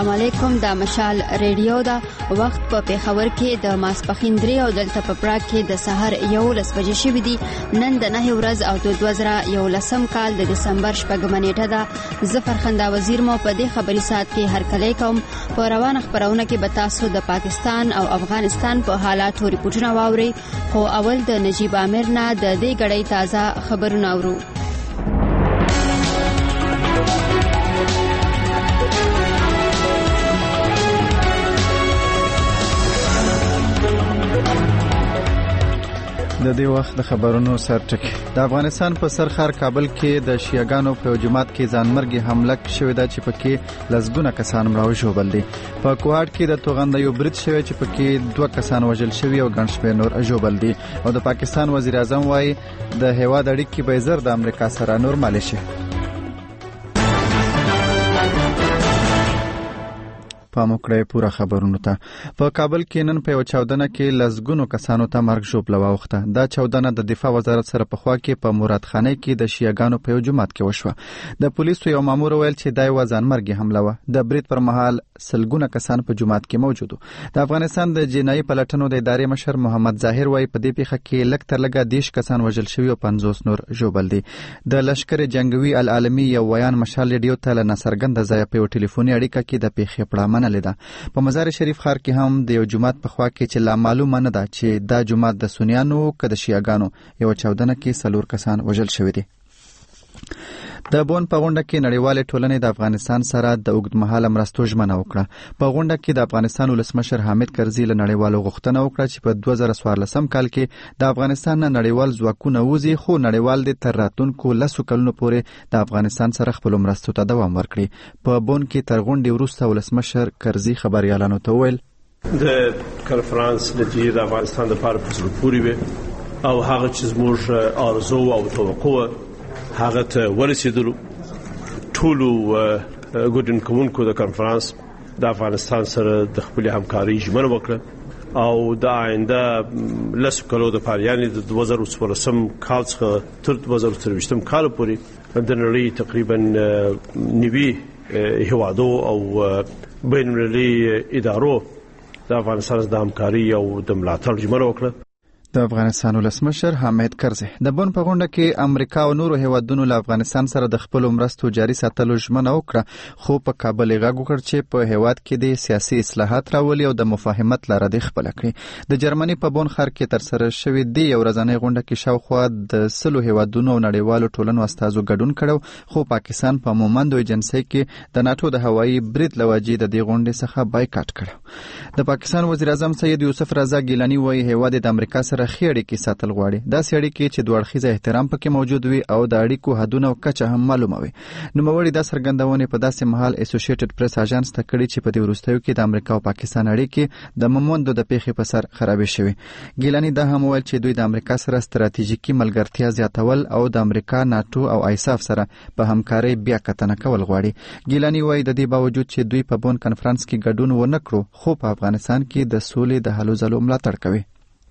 علیکم. د مشال ریډیو دا وخت په پیښور کې د ماسپخین 3 او دلته په پراګ کې د سحر 11 بجې شوې دي. نن د 9 ورځ او د 2011 کال د دسمبر 8 نیټه ده. ظفر خندا وزیر مو په دې خبري سات کې هرکلی کوم. په روان خبرونه کې به تاسو د پاکستان او افغانستان په حالاتو ریپورتونه واورئ. خو اول د نجیب عامر نه د دې غړې تازه خبرونه اورو. د دې وخت د خبرونو سرټکی. د افغانستان په سرخار کابل کې د شیعاګانو په جماعت کې ځانمرګي حمله شوې ده چې پکې لسګونه کسان مړه شول دي. په کوهاټ کې د توغنده یو برید شوی چې پکې 2 کسان وژل شوي او ګڼ شمېر نور ژوبل دي. او د پاکستان وزیر اعظم وايي د هیواد اړیکې به زر د امریکا سره نورمال شي. پاموکړې پورا خبرونه ته. په کابل کې نن په یو چاودنه کې لسګونو کسانو ته مرګ ژوبله واوخته. دا چاودنه د دفاع وزارت سره په خوا کې په مراد خانه کې د شیعاګانو په یو جماعت کې وشوه. د پولیسو یو مامور ویل چې دا یو ځانمرګي حمله و. د برید پر مهال سلګونه کسان په جماعت کې موجود وو. د افغانستان د جنایي پلټنو د ادارې مشر محمد ظاهر وايي په دې پیښه کې لږ تر لږه 10 کسان وژل شوي او 50 نور ژوبل دي. د لشکر جنگوي العالمي یو ویان مشال ریډیو ته له نصرګند ځای په ټلیفوني اړیکه کې د پیښې پړه منلې ده. په مزار شریف ښار کې هم د یو جماعت په خوا کې چې لا معلومه نه ده چې دا جماعت د سنیانو که د شیعاګانو یو چاودنه کې 4 کسان وژل شوي دي. د بون په غونډه کې نړیوال ټولنې د افغانستان سره د اوږدمهاله مرستو ژمنه وکړه. په غونډه کې د افغانستان ولسمشر حامد کرزي له نړیوالو غوښتنه وکړه چې په 2014 کال کې د افغانستان نه نړیوال ځواکونه وځي، خو نړیوال د تر راتلونکو 10 کلونو پورې د افغانستان سره خپل مرستو ته دوام ورکړي. په بون کې تر غونډې وروسته ولسمشر کرزي خبريالانو ته وویل د کنفرانس نتیجه د افغانستان لپاره په زړه پورې وي او هغه چې زموږ آرزو او توقع هغه ته ورسېدلو. ټولو ګډون کوونکو د کنفرانس د افغانستان سره د خپل همکاري ژمنه وکړه او د آینده 10 کلو د پاره د 2014 کال څخه تر 2023 کال پورې د نړۍ تقریبا 90 هیوادو او بین المللي ادارو د افغانستان د همکاري او د ملاتړ ژمنه وکړه. د افغانستان ولسمشر حامد کرزي د بون په غونډه کې امریکا او نورو هیوادونو له افغانستان سره د خپل مرستو جاري ساتلو ژمنه وکړه، خو په کابل غږ وکړ چې په هیواد کې د سیاسي اصلاحات راولي او د مفاهمت لاره د خپل کړي. د جرمني په بون ښار کې تر سره شوې د یو ورځنۍ غونډه کې شاوخوا د 100 هیوادونو او نړیوالو ټولنو استازو ګډون کړو، خو پاکستان په مومندو ایجنسي کې د ناتو د هوایي برید لوجې د دې غونډې څخه بایکاټ کړ. د پاکستان وزیر اعظم سید یوسف رضا ګیلانی وايي هیواد د امریکا سره خېړې کې ساتل غواړي. دا سړی کې چې دوه اړخیزه احترام پکې موجود وي او د اړیکو حدونه او کچه هم معلومه وي. نوموړي دا څرګندونه په داسې مهال اسوسییټډ پریس اژانس ته کړې چې په دې وروستیو کې د امریکا او پاکستان اړیکې د مومندو د پیښې په سر خرابې شوې. ګیلانی دا هم ویل چې دوی د امریکا سره ستراتیژیکي ملګرتیا زیاتول او د امریکا ناتو او ایساف سره په همکارۍ بیا کتنه کول غواړي. ګیلانی وایي د دې باوجود چې دوی په بون کنفرانس کې ګډون ونه کړو، خو په افغانستان کې د سولې د هلو ځلو ملاتړ کوي.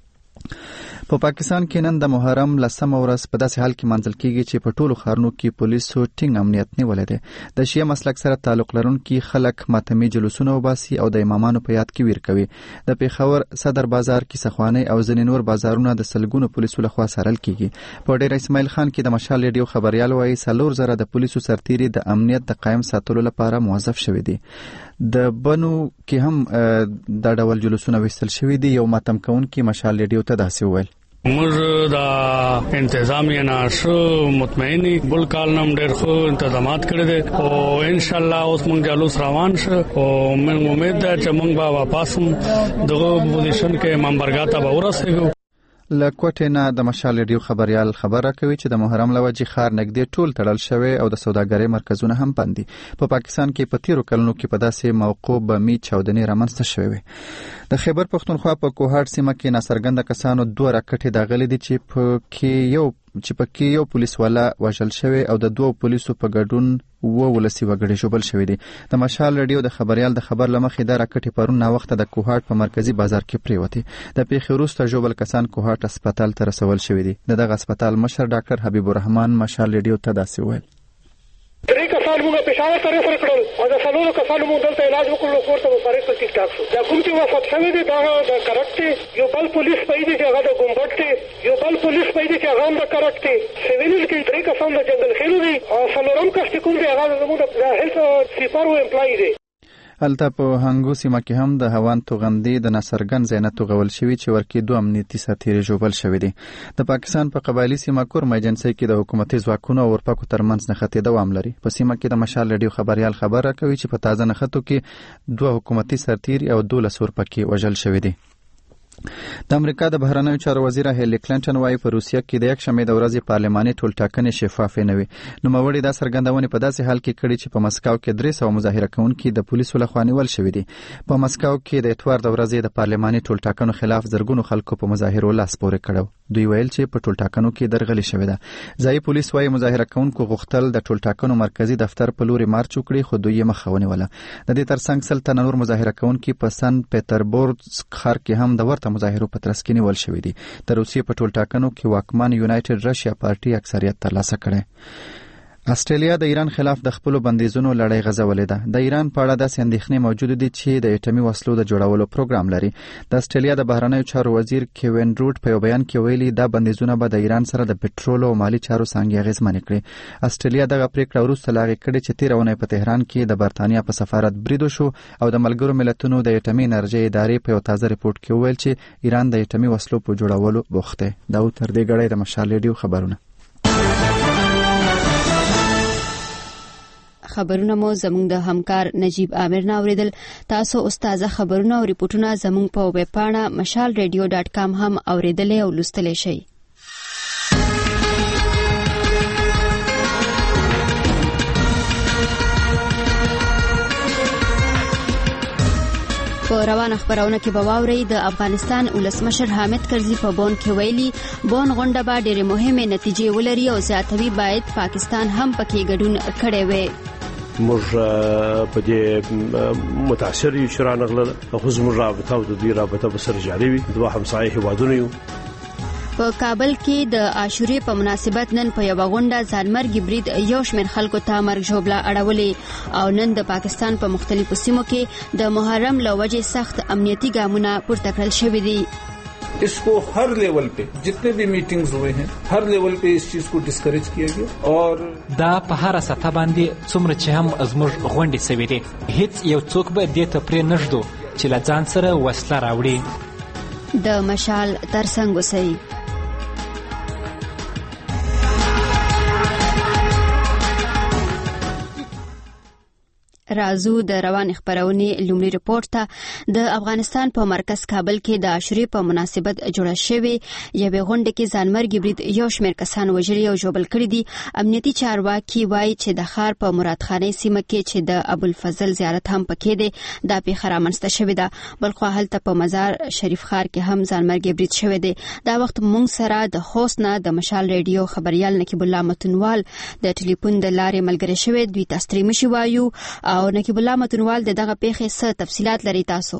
په پاکستان کې نن د محرم 10 ورځ په داسې حال کې منځل کېږي چې په ټولو ښارونو کې پولیسو ټینګ امنیت نیولې ده. د شیعه مسلک سره تعلق لرونکي خلک ماتمي جلوسونه وباسي او د امامانو په یاد کې ویر کوي. د پیښور صدر بازار کې سخواني او ځینې نور بازارونه د سلګونو پولیسو لخوا سارل کېږي. په ډیر اسماعیل خان کې د مشال ریډیو خبريال وايي 4,000 د پولیسو سرتیري د امنیت د قائم ساتلو لپاره موظف شوي دي. د بنو کې هم د ډول جلوسونه وستل شوي دي. یو ماتم کوونکی مشال ریډیو ته داسې وویل موږ د انتظامیه ناشو مطمئنی بل کال نم ډېر خو انتظامات کړی دي او ان شاء الله اوس موږ جلوس روان شو او موږ امید ده چې موږ به واپس دغه پوزیشن کې منبرګا ته ورسېږو. لکوټه نه د مشال ریډیو خبريال خبره کوي چې د محرم لوجې خار نګدې ټول تړل شوی او د سوداګرۍ مرکزونه هم بندي. په پاکستان کې په 13 کلونو کې په داسې موقع بمي چاودنې رامنځته شوې وي. د خیبر پښتونخوا په کوهاټ سیمه کې ناڅرګنده کسانو 2 راکټې داغلي دي چې پکې یو پولیس والا وژل شوی او د 2 پولیسو په ګډون ولسی وګړي شوبل شوی دي. د مشال ریډیو د خبريال د خبر لمخې دا راکټې پرون نا وخت د کوهاټ په مرکزی بازار کې پریوتي. د پیښې وروسته جوبل کسان کوهاټ هسپتال ته رسول شوی دي. دغه هسپتال مشر ډاکټر حبیب الرحمن مشال ریډیو ته داسې ویل درې کسان موږ پېښور ته ریفر کړل او د څلورو کسانو موږ دلته علاج وکړلو کور ته مو فارغ کړل ټیک ټاک شو. دا کوم چې وفات شوی دی دا د کرک دی، یو بل پولیس پوی دی چې هغه د ګمبټ دی، یو بل پولیس پوی دی چې هغه هم د کرک دی. سیویل کې درې کسان د جنګل خیلو دي او څلورم کس چې کوم دی هغه زموږ د هیلث سیپار و امپلای دی. هلته په هنګو سیمه کې هم د هوان توغندي د نصرګن زینت توغول شوی چې ورکی دوه امنیتي سرتیري ژوبل شوی دي. د پاکستان په قبایلی سیمه کورم ایجنسی کې د حکومتي ځواکونو او ورپکو ترمنځ نښتې دوام لري. په سیمه کې د مشال رادیو خبريال خبره کوي چې په تازه نښتو کې دوه حکومتي سرتیري او 12 ورپکي وژل شوی دي. د امریکا د بهرنیو چارو وزیر هیلی کلینټن وايي په روسیه کې د یک شنبه د ورځې پارلماني ټولټاکنې شفاف نه وي. نوموړي دا څرګندونه په داسې حال کې کړې چې په مسکو کې 300 مظاهره کوونکي د پولیسو لخوا نیول شوي دي. په مسکو کې د اتوار د ورځې د پارلماني ټولټاکنو خلاف زرګونو خلکو په مظاهرو لاس پورې کړو. دوی ویل چې په ټولټاکنو کې درغلي شوې ده. ځای پولیس وايي مظاهره کوونکو غوښتل د ټولټاکنو مرکزی دفتر په لوري مارچ وکړي خو دوی یې مخه ونیوله. د دې ترڅنګ سلطنت نور مظاهره کوونکي په سن پټربورګ ښار کې هم د ورته مظاهرو په ترڅ کې نیول شوې دي. د روسیې په ټولټاکنو کې واکمن یونایټډ رشیا پارټي اکثریت ترلاسه کړي. استرالیا د ایران خلاف د خپل بندیزونو لړۍ غځولې ده. د ایران په اړه د اندېښنې موجود دي چې د اټومي وسلو د جوړولو پروګرام لري. د استرالیا د بهرنیو چارو وزیر کیوین روډ په یو بیان کې ویلي دا بندیزونه به د ایران سره د پټرول او مالی چارو څنګه اغیزمن کړي. استرالیا دغه پریکړه وروسته لاغې کړې چې تیرونه په تهران کې د برتانیا په سفارت بریدو شو او د ملګرو ملتونو د اټومي انرژي ادارې په یو تازه ریپورت کې ویل چې ایران د اټومي وسلو په جوړولو بوخت دی. دا تر دې غړې د مشال رادیو خبرونه مو زموږ د همکار نجیب عامر ناوریدل. تاسو استاد خبرونه او ریپورتونه زموږ په ویب پاڼه mashalradio.com هم اوریدلې او لوستلې شئ. په روان خبرونه کې به واورئ د افغانستان ولسمشر حامد کرزي په بون کې ویلي بون غونډه به ډېرې مهمه نتیجې ولري او زیاتوي باید پاکستان هم پکې ګډون کړي وي. موږ په دې متاثر یو شرانه غل خو زموږ رابطه او د دې رابطه به سره جاري وي. دوه همسایه هیوادونه یو. په کابل کې د عاشورې په مناسبت نن په یو غونډه ځانمرګي برید یو شمېر خلکو ته مرګ ژوبله اړولې او نن د پاکستان په مختلفو سیمو کې د محرم له وجې سخت امنیتي ګامونه پورته کړل شوي دي. इसको हर लेवल पे जितने भी मीटिंग्स हुए हैं हर लेवल पे इस चीज को डिस्करेज किया गया और دا په هر سطح باندې څومره چې هم زموږ غونډې سوي دي هیڅ یو څوک به دې ته پرې نږدو چې له ځان سره وسله راوړي. د مشال ترڅنګ اوسئ. رازو د روان خبرونه لومړی رپورت ته د افغانستان په مرکز کابل کې د عاشورې په مناسبت جوړه شوې یوه غونډه کې ځانمرګي برید یو شمېر کسان وژلي او ژوبل کړي دي. امنیتي چارواکي وایي چې د ښار په مرادخانه سیمه کې چې د ابوالفضل زیارت هم پکې دی دا پیښه رامنځته شوې ده. بلخو هلته په مزار شریف ښار کې هم ځانمرګي برید شوی دی. دا وخت مونږ سره د خوست نه د مشال رادیو خبريال نقیب الله متنوال د ټلیفون د لارې ملګری شوی دوی تستریمه شي وایو او نقیب الله متنوال دغه پیښې څه تفصيلات لري تاسو؟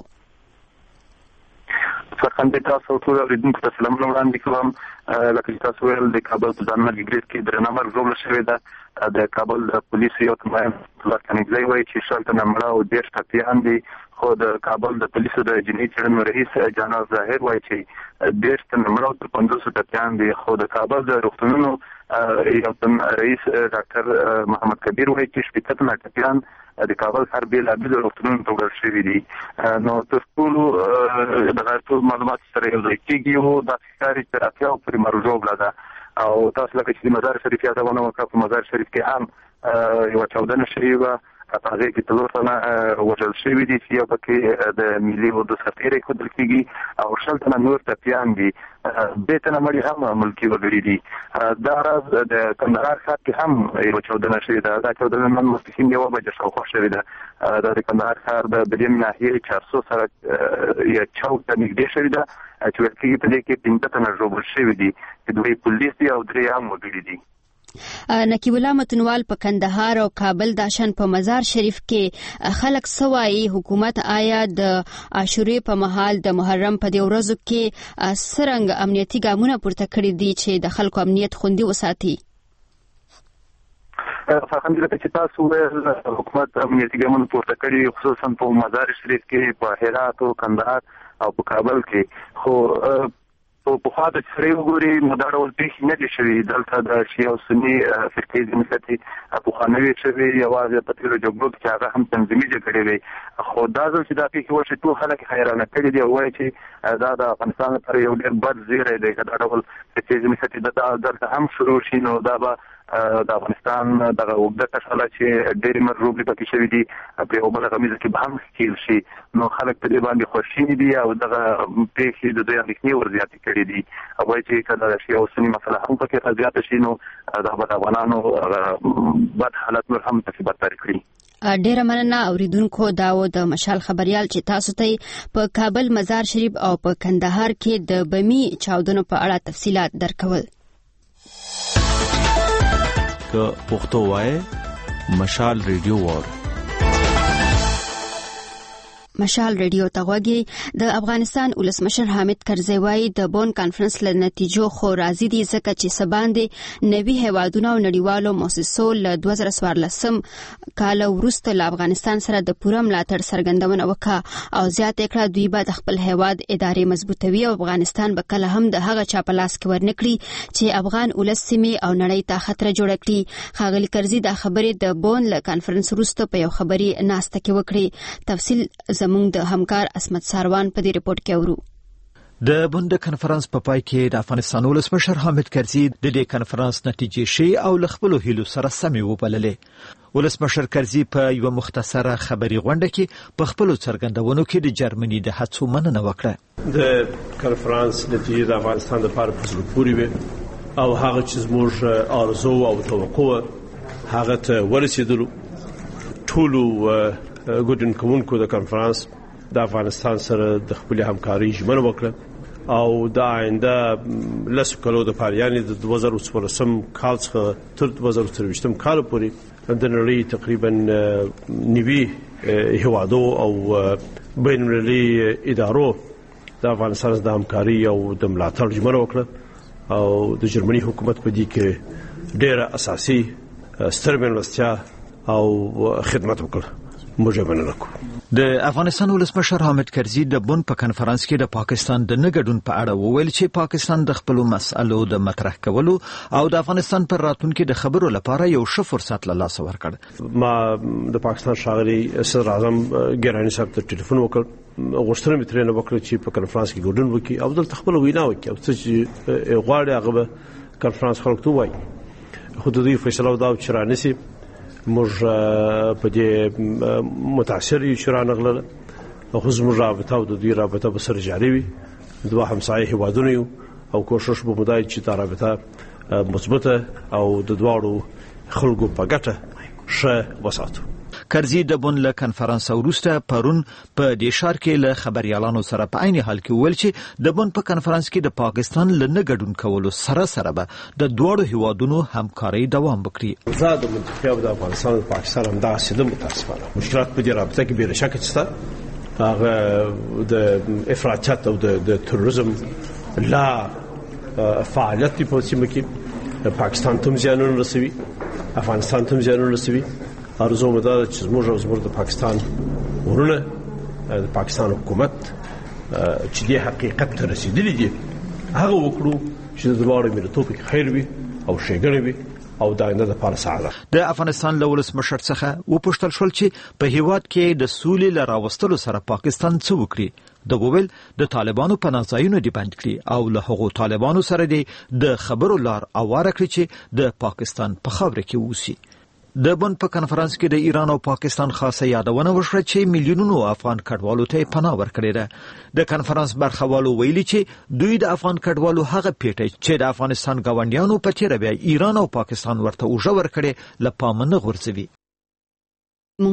څنګه تاسو ټول اوریدونکو ته سلام وړاندې کوم. لکه تاسو ویل د کابل په ځانمرګي برید کې درنه مرګ ژوبله شوې ده. د کابل د پولیسو یو تمام ځواکمنځي وایي چې شلته نمړه او ډېر ټپيان دي خو د کابل د پولیسو د جنۍ چړنو رئیس جانا ظاهر وایي چې ډېر نمړه او 500 ټپيان دي خو د کابل د روغتونونو یو رئیس ډاکټر محمد کبیر وایي چې 70 ټپيان د کابل ښار بیلابیل روغتونونو ته وړل شوي دي. نو تر ټولو دغه ټول معلومات سره یو ځای کېږي او دا ښکاري چې اتیاو پورې مرګ ژوبله ده او تاسو لکه چې د مزار شریف یادونه وکړه په مزار شریف کې هم یو چاودنه شوې وه په هغې کې 3 تنه وژل شوي دي چې یو پکې د ملي اردو سرتیری ښودل کېږي او 60 تنه نور ټپیان دي. 2 تنه مړي هم ملکي وګړي دي. دا راز د کندهار ښار کې هم یو چاودنه شوې ده. دا چاودنه نن ماسپښین 1 بجې شاوخوا شوې ده. دا د کندهار ښار د بدیم ناحیې 400 سړک یا چوک ته نږدې شوې ده چې ورته په دې کې 15 تنه ژوبل شوي دي چې 2 پولیس دي او 3 عام وګړي دي. نقیب الله متنوال په کندهار او کابل داشن په مزار شریف کې خلک سوای حکومت آیا د عاشورې په مهال د محرم په دی ورځو کې سرنګ امنیتي ګامونه پورته کړی دي چې د خلکو امنیت خوندي وساتي؟ فخندله چې تاسو ول حکومت امنیتي ګامونه پورته کړي خصوصا په مزار شریف کې په هرات او کندهار او په کابل کې خو په خاطر چې وګوري مدارول پیښ نه دي شوی دلته د شیعه او سنی فرقې د مسلې په خانوي شوی یوازې په تیرو جګړو کې هغه هم تنظیمي جګړې وي خو دا ځل چې دا پیښ وشي ټول خلک حیرانه کړي دي او وایي چې دا د افغانستان لپاره یو ډېر بد زیری دی که دا ډول فرقې د مسلې دلته هم شروع شي نو دا به د افغانستان دغه اوږده کشاله چې ډېرې مرغوبې پکې شوي دي په یو بله غمیزه کې به هم ښکېل شي نو خلک په دې باندې خوښ دي او دغه پیښې د دوی اندېښنې ورزیاتې کړي دي او وایي چې که د شیعه او سني مسله هم پکې زیاته شي نو دا به د افغانانو بد حالت نور هم پکې بدتر کړي. ډیره مننه اوریدونکو. دا و د مشال خبريال چې تاسو ته په کابل مزار شریف او په کندهار کې د بمی چاودنو په اړه تفصيلات درکول. که پښتو وای مشال ریډیو وار مشال ریډیو تغوږی د افغانستان ولسمشر حامد کرزی وایي د بون کانفرنس له نتیجو خو راضي دي ځکه چې سباندې نوي هیوادونو او نړیوالو مؤسسو له 2014 کال وروسته له افغانستان سره د پوره ملاتړ څرګندونه وکړه او زیاته کړه دوی به د خپل هیواد ادارې مضبوطوي او افغانستان به کله هم د هغه چا په لاس کې ورنکړي چې افغان ولس سیمې او نړۍ ته خطر جوړ کړي. ښاغلي کرزی دا خبرې د بون له کانفرنس وروسته په یو خبري ناسته کې وکړي. تفصیل زموږ د همکار اسمت ساروان په دې ریپورت کې اورو. د بوند کانفرنس په پای کې د افغانستان ولسمشر حامد کرزی د دې کانفرنس نتیجې شي او ل خپل هیلو سره سمې وبللې. ولسمشر کرزی په یو مختصره خبري غونډه کې په خپل څرګندونو کې د جرمني د هڅو مننه وکړه. د کانفرنس نتیجې د افغانستان لپاره په زړه پورې وي او هغه چې زموږ آرزو او توقع هغه ته ورسېدلو. ټولو ګډون کوونکو د کانفرنس د افغانستان سره د خپل همکاري ژمنه وکړه او د آینده لسو کلو د پاره یعنی د 2014 کال څخه تر 2023 کال پورې د نړۍ تقریبا نیوي هوادو او بین المللي ادارو د افغانستان د همکاري او د ملاتړ ژمنه وکړه او د جرمني حکومت په دې کې ډېر اساسي ستر ملستیا او خدمت وکړه. د افغانستان ولسمشر حامد کرزی د بون په کانفرنس کې د پاکستان د نګډون په اړه وویل چې پاکستان د خپل مسألو د مطرح کولو او د افغانستان پر راتلونکي د خبرو لپاره یو ښه فرصت له لاسه ورکړ. ما د پاکستان ښاغلي صدر اعظم ګراني صاحب ته ټلیفون وکړ غوښتنه مې ترې وکړه چې په کانفرنس کې ګډون وکړي او دلته خپل وینا وکړي او چې غواړي هغه به کانفرنس خلکو ته وایي. خو د دوی فیصله دا چې رانیسي موږ په دې متاثر یو چې رانغله خو زموږ رابطه او د دوی رابطه به سره جاري وي. دوه همسایه هیوادونه یو او کوشش به مدای چې دا رابطه مثبته او د دواړو خلکو په ګټه ښه وساتو. کرزی د بون له کانفرنس وروسته پرون په دې ښار کې له خبريالانو سره په عین حال کې ویل چې د بون په کانفرنس کې د پاکستان له نه ګډون کولو سره به د دوړو هیوادونو همکاري دوام وکړي. زاد منطقه د افغانستان او پاکستان هم دا سیده متاسفانه مشکلات په دې رابطه کې به شک شته. هغه د افراطیت او د تروریزم لا فعالیت په سیمه کې پاکستان ته زیانونه رسوي افغانستان ته زیانونه رسوي. ارزو مده چې زموږ د پاکستان ورونه د پاکستان حکومت چې د حقیقت ته رسیدلی دي هغه وکړو چې د دوړو ملتونو په خیر وي او ښېګڼه وي او د آینده لپاره سعادت. د افغانستان له ولسمشر څخه وپوښتل شول چې په هیواد کې د سولې لراوستلو سره پاکستان څه وکړي. د ګوبل د طالبانو په نازایونو دی بند کړي او له هغو طالبانو سره د خبرو لار اواره کړي چې د پاکستان په خاوره کې اوسي. د بون په کانفرنس کې د ایران او پاکستان خاصه یادونه وشوه چې میلیونونو افغان کډوالو ته پناه ورکړې ده. د کانفرنس برخوالو ویلي چې دوی د افغان کډوالو هغه پیټه چې د افغانستان ګاونډیانو په تیر بیا ایران او پاکستان ورته اوژه ورکړي لپاره نه غورځوي.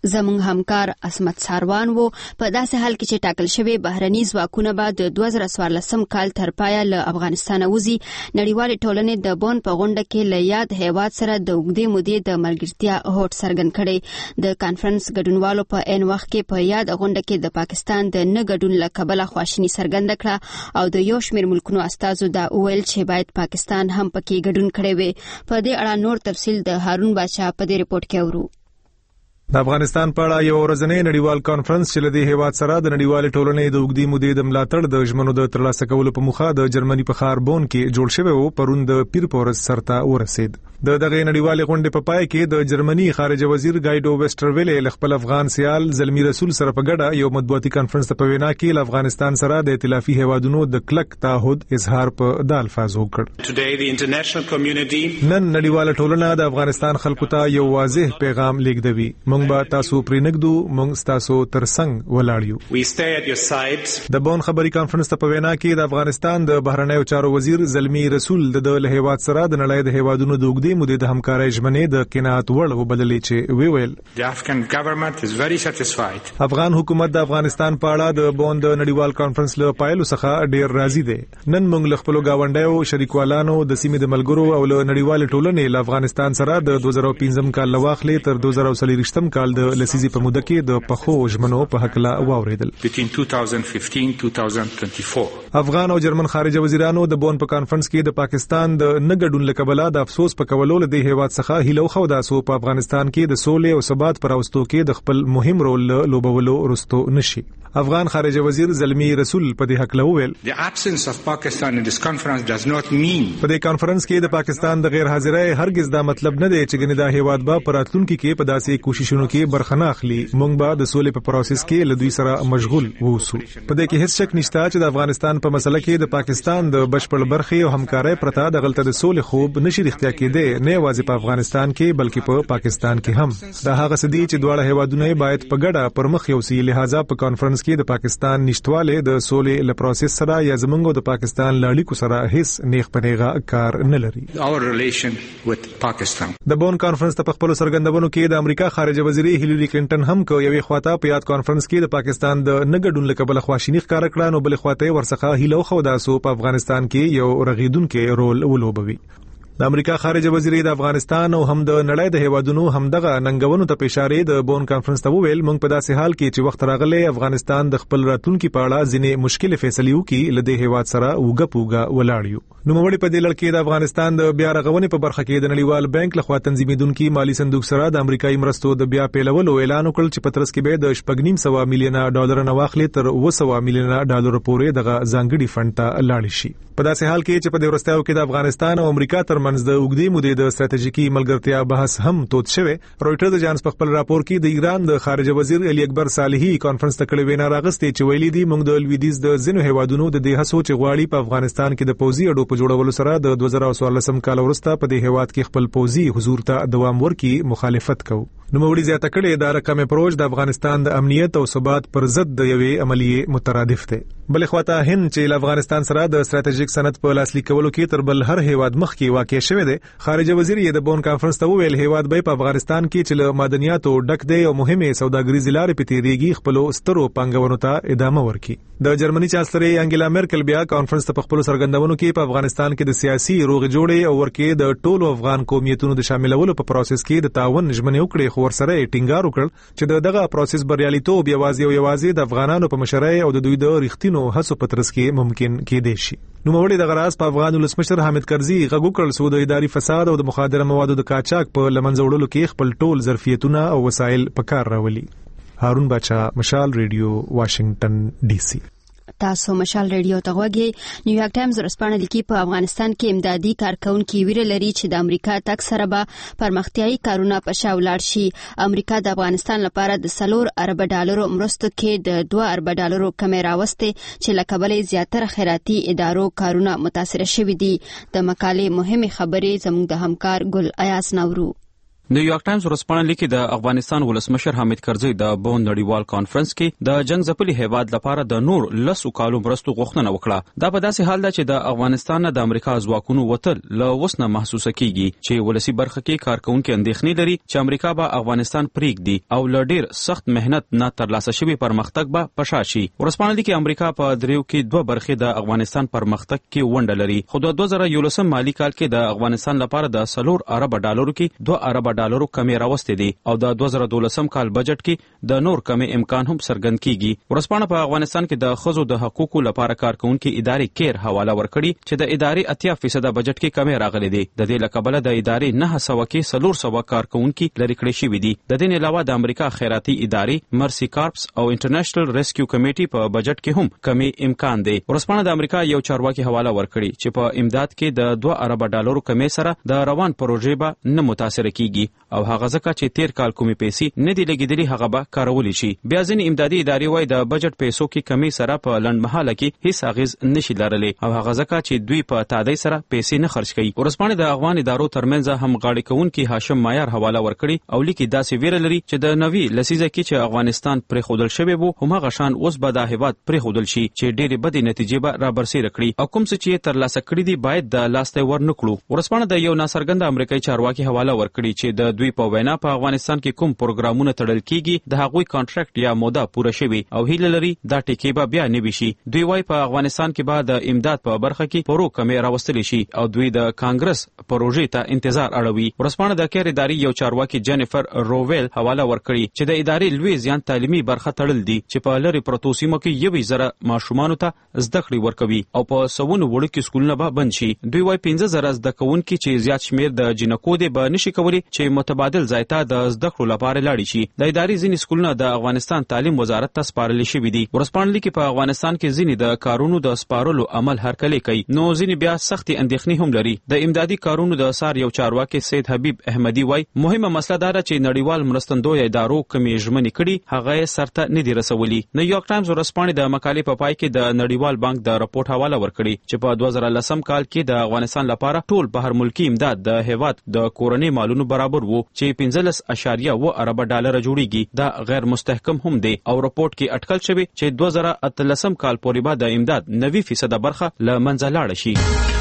زموږ همکار اسمت ساروان وو. په داسې حال کې چې ټاکل شوی بهرني ځواکونه به د 2014 کال تر پایه له افغانستان وځي، نړیوال ټولنې د بون په غونډه کې له یاد هیواد سره د اوږدې مودې د ملګرتیا هوډ څرګند کړي. د کانفرنس ګډونوالو په عین وخت کې په یاد غونډه کې د پاکستان د نه ګډون له کبله خواشیني څرګنده کړه او د یو شمېر ملکونو استازو دا وویل چې باید پاکستان هم پکې ګډون کړی وي. په دې اړه نور تفصیل د هارون باچا په دې ریپورت کې اورو. د افغانستان په اړه یو ورځنی نړیوال کانفرنس چې لدی هیواد سره د نړیوال ټولنې د اوږدې مودې د ملاتړ د ژمنو د ترلاسه کولو په موخه د جرمني په ښار بون کې جوړ شوی و پرون د پیر په ورځ سرته ورسید. د دغه نړیوال غونډې په پای کې د جرمني خارجه وزیر ګایډو ویسټرویل خپل افغان سیال زلمی رسول سره په ګډه یو مطبوعاتي کانفرنس ته په وینا کې ل افغانستان سره د ائتلافي هیوادونو د کلک تعهد اظهار په د الفاظ وکړ. نن نړیوال ټولنه د افغانستان خلکو ته یو واضح پیغام لیږدوي. موږ به تاسو پرېنګدو، موږ تاسو ترڅنګ ولاړ یو. د بون خبري کانفرنس ته په وینا کې د افغانستان د بهرنیو چارو وزیر زلمی رسول د هیواد سره د نړۍ د هیوادونو د اوږدې مودې د همکارۍ ژمنې د قناعت وړ وبللې چې ویل افغان حکومت د افغانستان په اړه د بون د نړیوال کانفرنس له پایلو څخه ډیر راضي دی. نن موږ له خپل گاونډیو، شریکوالانو، د سیمې د ملګرو او له نړیوال ټولنې له افغانستان سره د 2015 کال لواخلې تر 2024 کال د لسیزې په موده کې د پخو ژمنو په حق لا واوریدل. افغان او جرمن خارجه وزیرانو د بون په کانفرنس کې د پاکستان د نه ګډون له کبله د افسوس په کولو له دې هیواد څخه هیله خو داسو په افغانستان کې د سولې او ثبات پر اوستو کې د خپل مهم رول لوبولو رستو نشي. افغان خارجه وزیر زلمی رسول په دې حق لوویل په دې کانفرنس کې د پاکستان د غیر حاضرۍ هرگز دا مطلب نه دی چې ګنې دا هیواد به په راتلونکي کې په داسې کوششونو کې برخه نه اخلي. موږ به د سولې په پروسس کې له دوی سره مشغول ووسو. په دې کې هیڅ شک نشته چې د افغانستان په مسله کې د پاکستان د بشپړ برخې او همکارۍ پرته د غلطه د سولې خوب نشي رښتیا کېدی، نه یوازې په افغانستان کې بلکې په پاکستان کې هم. دا هغه څه دي چې دواړه هیوادونه باید په ګډه پرمخ یوسي. لہذا په کانفرنس کې د پاکستان نشټواله د سولې له پروسس سره یا زمونږ د پاکستان لاړیکو سره هیڅ نیغ پنیغه کار نه لري. د بون کانفرنس ته په خپل سرګندونو کې د امریکا خارجه وزیر هیلری کلینټن هم کو یوې خواته په یاد کانفرنس کې د پاکستان د نه ګډون له کبله خواشینی ښکار کړه، نو بل خواته ورڅخه هیله خو داسو په افغانستان کې یو رغیدونکو رول ولوبوي. د امریکا خارجه وزیر د افغانستان او هم د نړۍ د هیوادونو همدغه ننګونو ته اشاره د بون کانفرنس ته وویل موږ په داسې حال کې چې وخت راغلی افغانستان د خپل راتلونکو په اړه ځینې مشکل فیصلې وکړي لدې هیواد سره وګپوګه ولاړ یو. نو موږ په دې لړ کې د افغانستان د بیا رغونې په برخه کې د نړیوال بانک لخوا تنظیمېدونکو مالی صندوق سره د امریکایي مرستو د بیا پیلولو اعلان وکړ چې په ترڅ کې به د 8.9 میلیونه ډالر نه واخلي تر 200 میلیونه ډالر پورې دغه ځانګړي فند ته لاړ شي. په داسې حال کې چې په دې ورستیاو کې د افغانستان او امریکا ترمنځ د اوږدې مودې د ستراتیژیکي ملګرتیا بحث هم تود شوی. رويټرز اجانس په خپل راپور کې د ایران د خارجه وزیر علي اکبر صالحي کانفرنس ته کړي وینا راغستې چې ویلي دي موږ د لویدیز د ځینو هیوادونو د دې هڅو چې غواړي په افغانستان کې د پوځي اډو په جوړولو سره د 2014 کال وروسته په دې هیواد کې خپل پوځي حضور ته دوام ورکړي مخالفت کوي. نو موږ زیاته کړي دا رقم پروژ د افغانستان د امنیت او ثبات پر ضد د یوې عملیه مترادف ده. بل خواته هند چې افغانستان سره د ستراتیژیک سند په لاسلیک کولو کې تر بل هر هیواد مخ کې واقع شوی دی. خارجه وزیر یې د بون کانفرنس ته ویل هیواد به په افغانستان کې چې له معدنیاتو ډک دی او مهمه سوداګریزي لارې په تیریږي خپل سترو پنګونو ته ادامه ورکړي. د جرمني چانسلر انګلا مرکل بیا کانفرنس ته په خپل سرګندونو کې په افغانستان کې د سیاسي روغ جوړې او ورکې د ټولو افغان قومیتونو د شاملولو په پروسس کې د تعاون ژمنې وکړي، خو ورسره ټینګار وکړ چې دغه پروسس بریالیتوب یوازې د افغانانو په مشرۍ او د دوی د ریښتینو هڅو په ترڅ کې ممکن کېدای شي. نو موږ د غراس په افغان ولسمشر حامد کرزي غږ وکړ سود اداري فساد او د مخدره موادو د قاچاق په لمنځه وړلو کې خپل ټول ظرفیتونه او وسایل په کار راولي. هارون باچا، مشال ریډیو، واشنگټن ډي سي. تاسو مشال ریډیو ته غوږی. نیویارک ټایمز ورسپانه لیکي په افغانستان کې امدادي کارکونکو ویره لري چې د امریکا تک سره به پرمختیايي کارونه په شا ولاړ شي. امریکا د افغانستان لپاره د 4 ارب ډالرو مرستو کې د 2 ارب ډالرو کمې راوستي چې لکبلې زیاتره خیراتي ادارو کارونه متاثر شوي دي. د مقالې مهمه خبرې زموږ د همکار ګل ایاز نورو. نیویارک ټایمز ورځپاڼه لیکي د افغانستان ولسمشر حامد کرزي د بون نړیوال کانفرنس کې د جنگ ځپلي هیواد لپاره د نور 10 کالو مرستو غوښتنه وکړه. دا په داسې حال ده چې د افغانستان د امریکا ځواکونو وتل له وسنه محسوسه کیږي چې ولسی برخه کې کارکونکو اندېښنې لري چې امریکا به افغانستان پریږدي او له ډیر سخت مهنت نه ترلاسه شوی پرمختګ به پشاشي. ورځپاڼه لیکي امریکا په دریو کې دوه برخې د افغانستان پرمختګ کې ونډه لري، خو د 2011 مالی کال کې د افغانستان لپاره د $4 ارب کې 2 ارب ډالرو کمی راوستې دي او د 2012 کال بجټ کې د نور کمی امکان هم څرګند کیږي. ورځپاڼه په افغانستان کې د ښځو د حقوقو لپاره کارکونکو ادارې کیر حواله ورکړي چې د ادارې 80% بجټ کې کمی راغلي دي. د دې لکبله د ادارې 900 کې 400 کارکونکو لري کړی شوی دي. د دې علاوه د امریکا خیراتي ادارې مرسي کارپس او انټرنیشنل ریسکیو کمیټي په بجټ کې هم کمی امکان دی. ورځپاڼه د امریکا یو چارواکي حواله ورکړي چې په امداد کې د 2 ارب ډالرو کمی سره د روان پروژې به نه متاثر کیږي او هغه ځکه چې تیر کال کومې پیسې نه دی لګیدلې هغه به کارولې شي. بیا ځینې امدادي ادارې وایي د بجټ پیسو کې کمی سره په لنډمهاله کې هیڅ اغیز نشي لرلی او هغه ځکه چې دوی په تادی سره پیسې نه خرج کوي. ورځپاڼه د افغان ادارو ترمنځ هم غاړې کوونکي هاشم مایار حواله ورکړي او لیکي داسې ویره لري چې د نوي لسیزه کې چې افغانستان پرې خودل شوی وو همغه شان اوس به د هیواد پرې خودل شي چې ډېرې بدې نتیجې به را برسېره کړي او کوم څه چې ترلاسه کړي دي باید د لاسته ورنکړو. ورځپاڼه د یو ناڅرګند امریکایي چارواکي حواله ورکړي چې د دوی په وینا په افغانستان کې کوم پروګرامونه تړل کیږي د هغوی کانټراکټ یا موده پوره شوی او هیله لري دا ټکی به بیا نه وشي. دوی وايي په افغانستان کې به د امداد په برخه کې پرو کمی راوستل شي او دوی د کانګرس پروژې ته انتظار اړوي. ورځپاڼه د کیر ادارې یو چارواکي جنیفر روویل حواله ورکړي چې د ادارې لوی زیان تعلیمي برخه تړل دي چې په لری پروتو سیمو کې 1,000 ماشومان ته زده کړې ورکوي او په سونو وړوکي سکولونه به بند شي. دوی وايي 15,000 زده کوونکي چې زیات شمیر د جنکو دي به نشي کولی چې متبادل ځای ته د زده کړو لپاره لاړ شي. د ادارې ځینې سکولونه د افغانستان تعلیم وزارت ته سپارل شوي دي. ورځپاڼه لیکي په افغانستان کې ځینې د کارونو د سپارلو عمل هرکلی کوي نو ځینې بیا سختي اندېښنې هم لري. د امدادي کارونو د سار یو چارواکي سید حبیب احمدي وايي مهمه مسله دا ده چې نړیوال مرستندوی ادارو کمې ژمنې کړي هغه یې سرته نه دي رسولي. نیویارک ټایمز ورځپاڼې د مقالې په پای کې د نړیوال بانک د راپورټ حواله ورکړي چې په 2010 کال کې د افغانستان لپاره ټول بهر ملکی امداد د هیواد د کورنۍ مالونو برابر وو چې 15.2 ارب ډالر جوړیږي. دا غیر مستحکم هم دی او راپورټ کې اټکل شوی چې 2013 کال پورې به د امداد 90% برخه له منځه لاړه شي.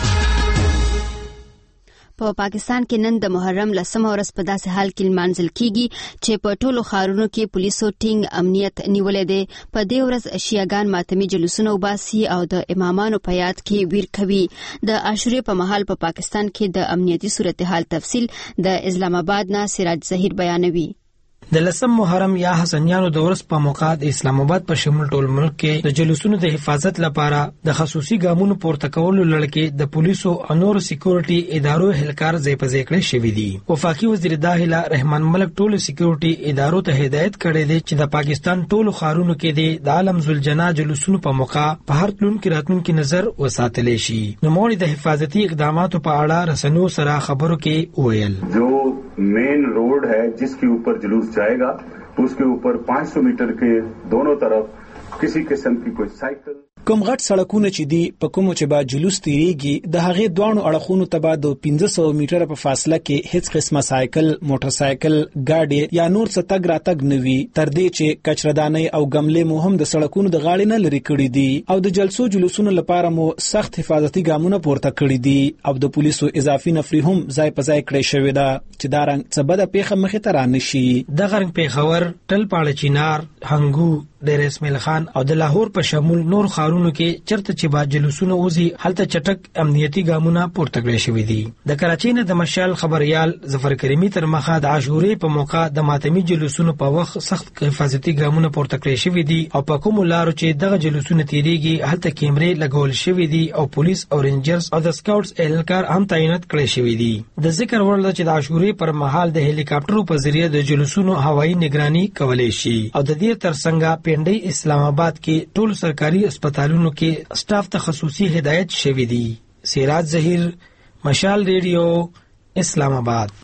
په پاکستان کې نن د محرم 10 ورځ په داسې حال کې لمانځل کیږي چې په ټولو ښارونو کې پولیسو ټینګ امنیت نیولې دی. په دې ورځ شیعاګان ماتمي جلوسونه وباسي او د امامانو په یاد کې ویر کوي. د عاشورې په مهال په پاکستان کې د امنیتي صورتحال تفصیل د اسلام آباد نه سراج ظهیر بیانوي. د 10 محرم یا حسنیانو د ورځ په موقع د اسلام آباد په شمول ټول ملک کې د جلوسونو د حفاظت لپاره د خصوصي ګامونو پورته کولو لړ د پولیسو او نور سکیورټي ادارو هلکار ځای په ځای کړی شوی دي. وفاقي وزیر داخله رحمان ملک ټول سکیورټي ادارو ته هدایت کړی دی چې د پاکستان ټولو ښارونو کې د عالم ذوالجنا جلوسونو په موقع په هر تلونکي راتلونکي نظر وساتل شي. نوموړي د حفاظتي اقداماتو په اړه رسنیو سره خبرو کې وویل जो मेन रोड है जिसके ऊपर जुलूस जाएगा उसके ऊपर 500 मीटर के दोनों तरफ किसी किस्म की कोई साइकिल کوم غټ سړکونه چې دی په کومو چې با جلوس تیریږي د هغه دوانو اړخونو ته بعد 1500 میټر په فاصله کې هیڅ قسمه سایکل، موټر سایکل، گاډي یا نور څه تګ راتګ نوي تر دې چې کچردانې او غملې مو هم د سړکونو د غاړې نه لري کړي دي او د جلسو جلوسونو لپاره مو سخت حفاظتي ګامونه پورته کړي دي او د پولیسو اضافي نفری هم ځای په ځای کړی شوی دا چې دا رنګ څه بده پیښه مخې ته رانشي. د غرنګ پیښور، ټلپاړه چینار، هنګو، ډیر اسماعیل خان او د لاهور په شمول نور ښارونو کې چرته چې با جلوسونه وزي هلته چټک امنیتي ګامونه پورته کړی شوی دي. د کراچۍ نه د مشال خبريال ظفر کریمی تر مخه د عاشورې په موقع د ماتمي جلوسونو په وخت سخت حفاظتي ګامونه پورته کړی شوی دي او په کوم لارو چې دغه جلوسونه تیریږي هلته کیمرې لګول شوی دي او پولیس او رینجرز او د سکاوټس اهلکار هم تعینات کړی شوی دي. د ذکر وړ چې د عاشورې پر مهال د هلیکاپټرو په ذریعہ د جلوسونو هوایي نگرانی کولای شي او د دې ترڅنګ پنډي اسلام آباد کې ټول سرکاري هسپتالونو کې سټاف ته خصوصي هدایت شوی دی. سراج ظهیر، مشال ریډیو، اسلام آباد.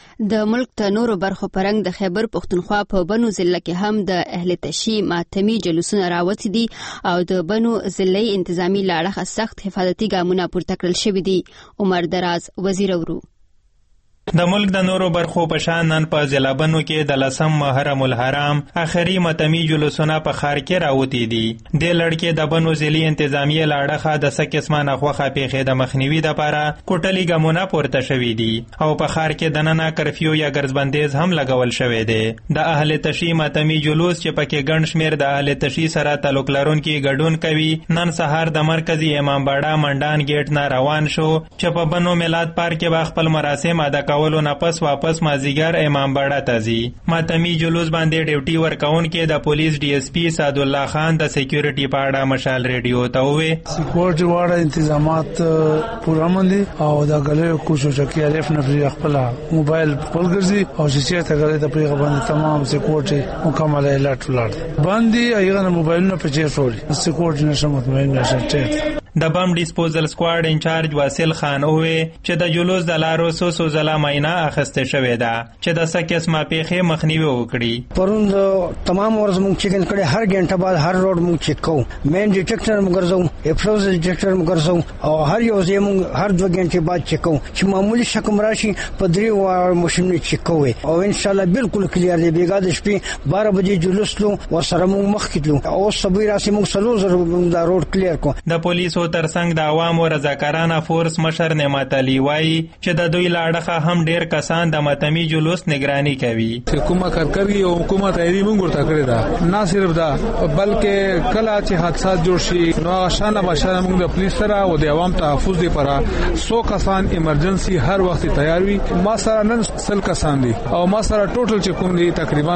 د ملک ته نورو برخو پرنګ د خیبر پختونخوا په بنو ضلع کې هم د اهل تشی ماتمي جلوسونه راوتی دي او د بنو ضلعي انتظامی لاړه سخت حفاظتي ګامونه پورته کړل شوی دي. عمر دراز، وزیر اورو. د ملک د نورو برخو په شان نن په ضلع بنو کې د 10 محرم الحرام اخري متمي جلوسونه په ښار کې راوتی دي. د لړ د بنو ضلعي انتظامیه لاړه د څه قسمه ناخوخه پیښې د مخنیوي لپاره کوټلي ګامونه پورته شوي دي او په ښار کې دننه کرفیو یا ګرځبندیز هم لګول شوی دی. د اهل تشیع متمي جلوس چې پکې ګڼ شمېر د اهل تشیع سره تعلق لرونکي ګډون کوي نن سهار د مرکزي امام باډا منډان گیټ نه روان شو چې په بنو میلاد پارک کې به خپل مراسم ادا کولو نه پس واپس مازیګر امام باډا ته ځي. ماتمی جلوس باندې ډیوټي ورکوونکي د پولیس ډي اس پي سعد الله خان د سکیورټي په اړه مشال ریډیو ته وویل سکیورټي واړه تنظیمات پوره مندي او د غلې کوشش کوي الف نفري خپل موبایل خپل ګرځي او چې ته غلې د پیغه باندې تمام سکیورټي مکمل الرټ ولر باندې ایغه موبایلونه په چیر ټولي سکیورټي نشه مطمئن نشه. د بم ډیسپوزل سکواډ انچارج واصل خان اوه چې د جلوس د لارو سوسو زلا ماینا اخسته شوې ده چې د څه قسمه پیښې مخنیوي وکړي. پرون تمام ورځ موږ چیک کړي هر غنټه بعد هر روډ موږ چیک کوو مین ډیټیکټر موږ ګرځو افروز ډیټیکټر موږ ګرځو او هر یو ځای موږ هر 2 غنټې بعد چیک کوو چې معمولی شکم راشي په 3 وار ماشینونه چیک کوو او ان شاء الله بالکل کلیر دی. بیګا د شپې 12 بجې جلوس لو ورسره موږ مخ کېدلو او صبر راسي موږ سلوزر د روډ کلیر کو. د پولیسو ترڅنګ د عوامو رضاکارانه فورس مشر نعمت علي وایي چې د دوی لاړه هم ډیر کسان د متمي جلوس نگرانی کوي. حکومت کارکري او حکومت ایری موږ ورته کړی دا نه صرف دا بلکې کله چې حادثات جوړ شي نو شانه بشانه موږ د پولیس سره او د عوام تحفظ لپاره 100 کسان ایمرجنسي هر وخت تیار وي. ما سره نن 100 کسان دي او ما سره ټوټل چې کوم دي تقریبا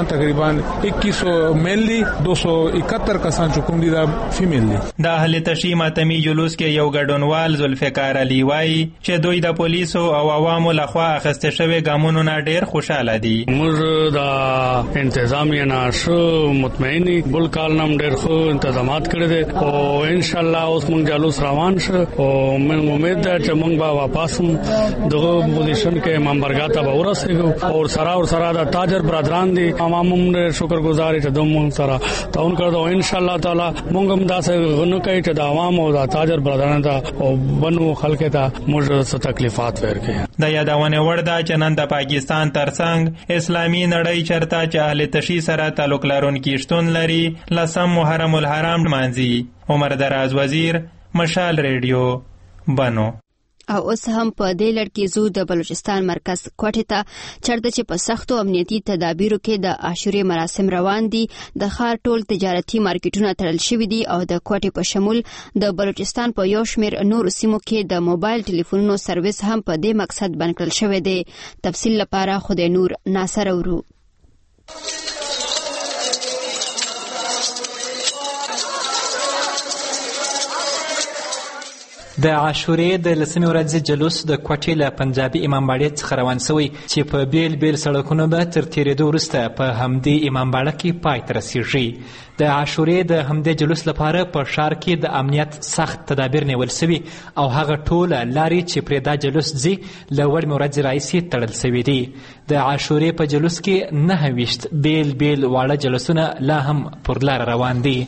2100 میل دي 271 کسان چې کوم دي دا فیمیل دي. د اهل تشیع متمي جلوس کې یو ګډونوال ذوالفقار علي وایي چې دوی د پولیسو او عوامو لخوا اخیسته شوی ګامونو نه ډیر خوشاله دي. موږ د انتظامیه نه مطمئن بل کال نم ډیر خو تنظیمات کړی دي او ان شاء الله اوس موږ جلوس روان شو او موږ امید ده چې موږ به واپس دغه پوزیشن کې امام برګا ته ورسېږو او سره د تاجر برادران دي عوام هم شکرګزار چې دوم سره تعاون کړو ان شاء الله تعالی موږ هم داسې غنو کوي چې د عوام او د تاجر برادران ته او بنو خلک ته موږ څه تکلیفات ورکړي. د یادونه وړ ده چې نن د پاکستان ترڅنګ اسلامي نړۍ چرته چې اهل تشیع سره تعلق لرونکي شتون لري 10 محرم الحرام مانځي. عمر دراز وزیر مشال ریډیو بنو. او اوس هم په دې لړ کې زو د بلوچستان مرکز کوټې ته چرته چې په سختو امنیتي تدابیرو کې د عاشورې مراسم روان دي. د ښار ټول تجارتي مارکیټونه تړل شوي دي او د کوټې په شمول د بلوچستان په یو شمېر نورو سیمو کې د موبایل ټلیفونونو سرویس هم په دې مقصد بند کړل شوی دی. تفصیل لپاره خدای نور ناصر اورو. د عاشورې د 10 ورځې جلوس د کوټې له پنجابي امام باډې څخه روان شوی چې په بیل بیل سړکونو به تر تیرېدو وروسته په همدې امام باډه کې پای ته رسیږي. د عاشورې د همدې جلوس لپاره په ښار کې د امنیت سخت تدابیر نیول شوي او هغه ټول لارې چې پرې دا جلوس ځي له وړمې ورځې راهیسې تړل شوي دي. د عاشورې په جلوس کې 29 بیل بیل واړه جلوسونه لا هم پر لاره روان دي.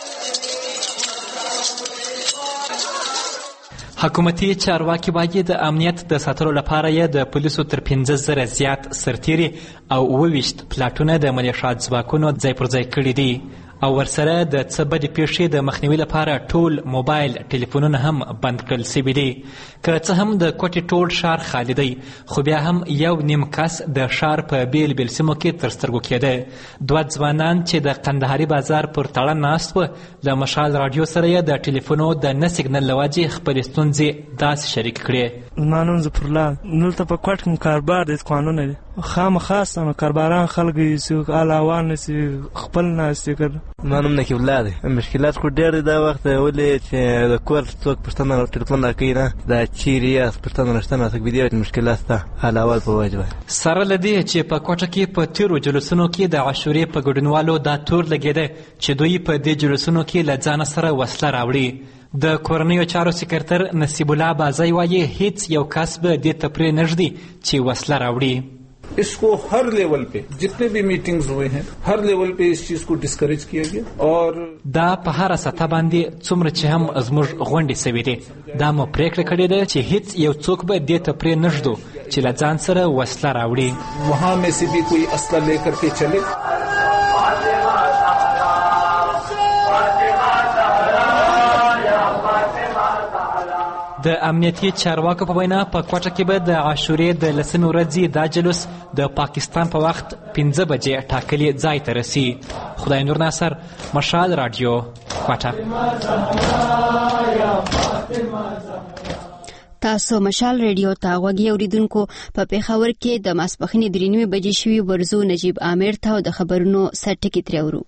حکومتي چارواکي وايي د امنیت د ساتلو لپاره یې د پولیسو تر 15,000 زیات سرتیري او 28 پلاټونه د ملیشات ځواکونو ځای پر ځای کړي دي او ورسره د څه بدې پیښې د مخنیوي لپاره ټول موبایل ټلیفونونه هم بند کړل شوي دي. که څه هم د کوټې ټول ښار خالي دی خو بیا هم یو نیم کس د ښار په بیل بیل سیمو کې تر سترګو کېده. 2 ځوانان چې د قندهاري بازار پر تړه ناست وه له مشال راډیو سره یې د ټلیفونو د نه سیګنل له وجې خپلې ستونزې داسې شریک کړې. زما نوم ظفرالله. دلته په کوټ کې کاروبار دی قانونه دی خامخا سم کارباران خلک یې علاوه نسی خپل ناستې کړ. زما نوم نقیب الله دی. مشکلات خو ډېر دي دا وخت ولې چې د کور څوک پوښتنه ټلیفون راکوي نه دا چیرې یاست پوښتنه نشته ناڅوک ویډیو مشکلات شته علاوه په وجه سره له دې چې په کوټه کې په تیرو جلوسونو کې د عاشورې په ګډونوالو دا تور لګېده چې دوی په دې جلوسونو کې له ځانه سره وسله راوړي. د کورنیو چارو سکرټر نصیب الله بازی وایي هیڅ یو کس به دې ته پرې نږدي چې وسله راوړي. इसको हर लेवल पे जितने भी मीटिंग्स हुए हैं हर लेवल पे इस चीज को डिस्करेज किया गया और دا په هر سطح باندې څومره چې هم زموږ غونډې سوي دي دا مو پریکړه کړې ده چې هیڅ یو څوک به دې ته پرې نږدو چې له ځان سره وسله راوړي وहाँ में से भी कोई असला लेकर के चले د امنیتي چارواکو په وینا په کوټه کې به د عاشورې د 10 ورځې دا جلوس د پاکستان په وخت 15 بجې ټاکلي ځای ته رسي. خدای نور ناصر، مشال رادیو، کوټه. تاسو مشال ریډیو ته غوږی اوریدونکو. په پیښور کې د ماسپښین 3 بجې شوي ورزو نجیب عامر ته د خبرونو سرټکی ترورو.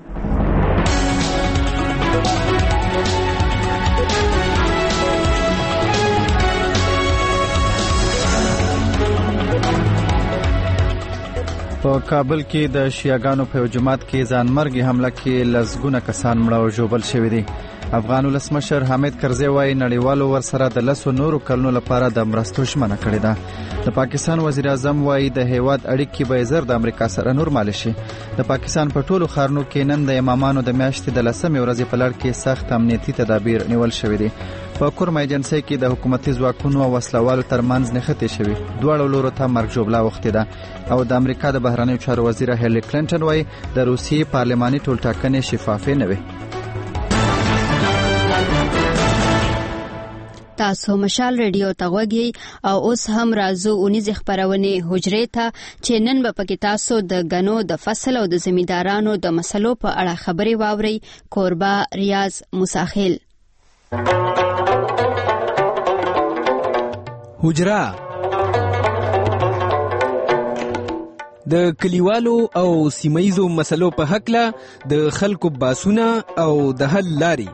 په کابل کې د شیعاګانو په جماعت کې ځانمرګي حمله کې لسګونه کسان مړه او ژوبل شوي دي. افغان ولسمشر حامد کرزی وايي نړیوالو ورسره د 10 نورو کلونو لپاره د مرستو ژمنه کړې ده. د پاکستان وزیر اعظم وايي د هیواد اړیکې به زر د امریکا سره نورمال شي. د پاکستان په ټولو ښارونو کې نن د امامانو د میاشتې د 10 ورځې په لړ کې سخت امنیتي تدابیر نیول شوي دي. په کورم ایجنسي کې د حکومتي ځواکونو او وسلوالو ترمنځ نښتې شوي. دواړو لورو ته مرګ جوړه وخت ده او د امریکا د بهرنیو چارو وزیر هیلری کلینټن وايي د روسیې پارلماني ټولټاکنې شفافې نه وي. تاسو مشال ریډیو ته غوږی او اوس هم راځو اونیز خبرونه حجرې ته چې نن به پکې تاسو د غنو د فصل او د زمیندارانو د مسلو په اړه خبرې واوري. کوربه ریاض مساخیل. حجره د کلیوالو او سیمایزو مسلو په حقله د خلکو باسونه او د حل لاري.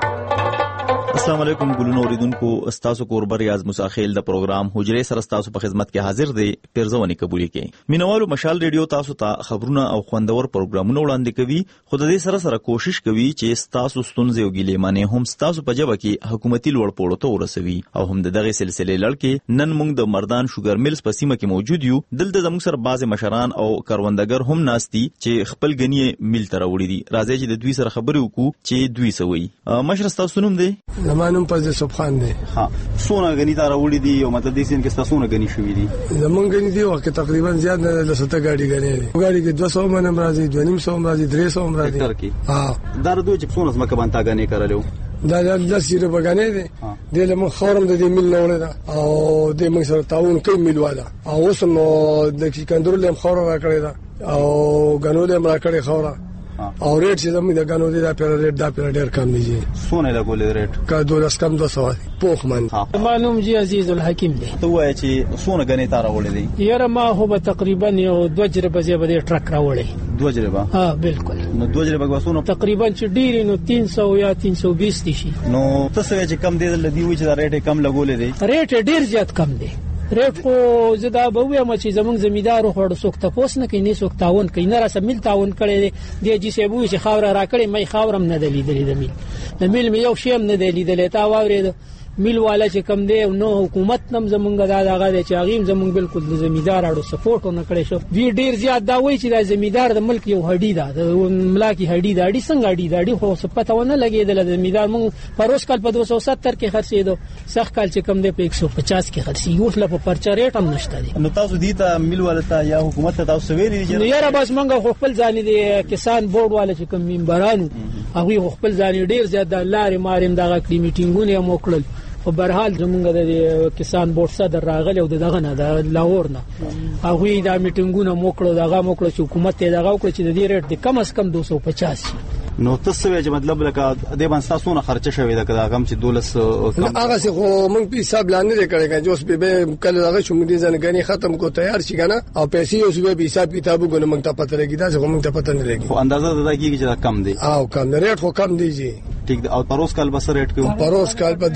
السلام علیکم ګلونو اوریدونکو، استاسو کوربه ریاض مساخیل د پروګرام حجره سره استاسو په خدمت کې حاضر دی. پیرزونی قبول کړي مینوالو مشال ریډیو تاسو ته خبرونه او خوندور پروګرامونه وړاندې کوي. خو د دې سره کوشش کوي چې استاسو ستونزې او ګیلې معنی هم استاسو په جبه کې حکومتي لوړ پوړو ته ورسوي. او هم دغه سلسله لړکې نن موږ د مردان شوګر میلز په سیمه کې موجود یو. دلته زموږ سره بعض مشران او کاروندګر هم ناستي چې خپل غنی میل تر وړي دي. راځي چې د دوی سره خبرې وکړو چې دوی سوي. مشر تاسو نوم دی؟ زمانم پز سبحان دی. ها سونه غنی تر وړي دي او مطلب دې سین کې تاسو نه غنی شوې دي. زمونږ غنی دی وخت تقریبا زیات نه د 70 غاډي غنی دي. غاډي کې 200 منم راځي 250 راځي 300 راځي. ها درته چې څونه زما کبان تا غنی کړلو دا د سیره بغانې دي. د لمن خورم د دې مل نه وړه او د موږ سره تعاون کوي مل والا او اوس نو د سکندر لم خور را کړی دا او غنو له ما کړی خوره او ریټ چې زموږ د غنو دي دا پر ریټ دا پر ډیر کم دي. سونه لګولې ریټ کا 200 کم 200 پوخ من. معلوم جی عزیز الحکیم دی. ته وایې چې سونه غنی تار وړې دي؟ یاره ما هو به تقریبا یو 2 جربه زی به ټرک راوړې. 2 جربه؟ ها بالکل. نو 2 جربه غوسونه تقریبا چې ډیر نو 300 یا 320 دي شي. نو تاسو چې کم دي لدی و چې دا ریټ کم لګولې دي؟ ریټ ډیر زیات کم دی. ریټ خو زدا به وایم چې زمونږ زمیدارو خو څوک تاسو نه کوي نه څوک تعاون کوي نه را سمل تعاون کړي دی چې سبو چې خاور را کړي مې خاورم نه دلیدلې د میل مې یو شیم نه دلیدلې تا واورید میل والا چې کم دی نو حکومت نم زمونږ دغه د چاغیم زمونږ بالکل د زمیدارانو سپورټ نه کړي شو. وی ډیر زیات دا وایي چې د زمیدار د ملک یو هډی ده د ملاکی هډی ده. اډی څنګه هډی ده؟ اډی خو سپته ونه لګیدل. د زمیدار مونږ پروس کال په 270 کې خرڅېدو، سخت کال چې کم دی په 150 کې خرڅي. یو خل په پرچا ریټ هم نشته دي. نو تاسو دې ته میل ولته یا حکومت ته تاسو ویلي دي؟ نو یاره بس مونږ خپل ځان دي کسان بورډ والے چې کوم منبرانو هغه خپل ځان ډیر زیات د لارې ماریم دغه کلی میټینګونه موکړل. په برحال زمونږ د کسان بورډ صدر راغلی او دغه نه د لاهور نه هغه دا میټینګونه موکړو دغه موکړو چې حکومت ته دغه وکړي چې د دې ریټ د کم از کم 250 شي. نو تاسو چې مطلب لکه د باندې تاسو نه خرچه شوی دا کم چې 12 هغه څه خو موږ په حساب لاندې کړی چې اوس به کله هغه شوم دي ځنګنی ختم کو تیار شي کنه او پیسې اوس به حساب کتابو غو موږ ته پته لګی دا چې موږ ته پته نه لګی. خو اندازه ده کیږي چې کم دی او کم ریټ خو کم دی جی. ٹھیک ده. او پروس کال بس ریټ کې پروس کال په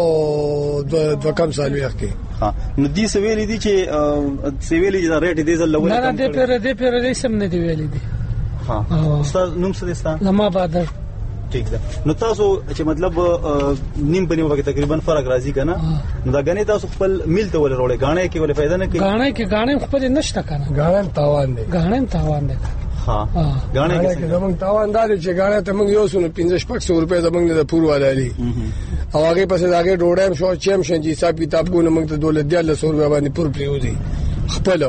300 کم سال وخت کې. ها نو دې سویلې دي چې سویلې دا ریټ دې زل لول نه دې پر دې سم نه دی ویلې دي. ها استاد نوم څه دي؟ زما بادر ټیک ده. نو تاسو چې مطلب نیم په نیمه کې تقریبا فرق راځي کنه نو دا غنی تاسو خپل میل ته ول وروړي غاڼه کې ول فائدہ نه کوي. غاڼه خپل نشته کنه. غاڼه تاوان دی. ها غاڼه کې زمونږ تاوان دا چې غاڼه ته موږ یو سونو 1500 روپے زمونږ د پور والا او هغه پسې داګه ډوډۍ شو چم شنجي حساب کتاب کو موږ ته 1200 روپے باندې پور پریوزي خپل.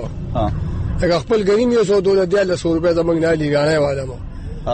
هغه خپل غنیم یو 1200 روپے زمونږ نه لګاڼه والا مو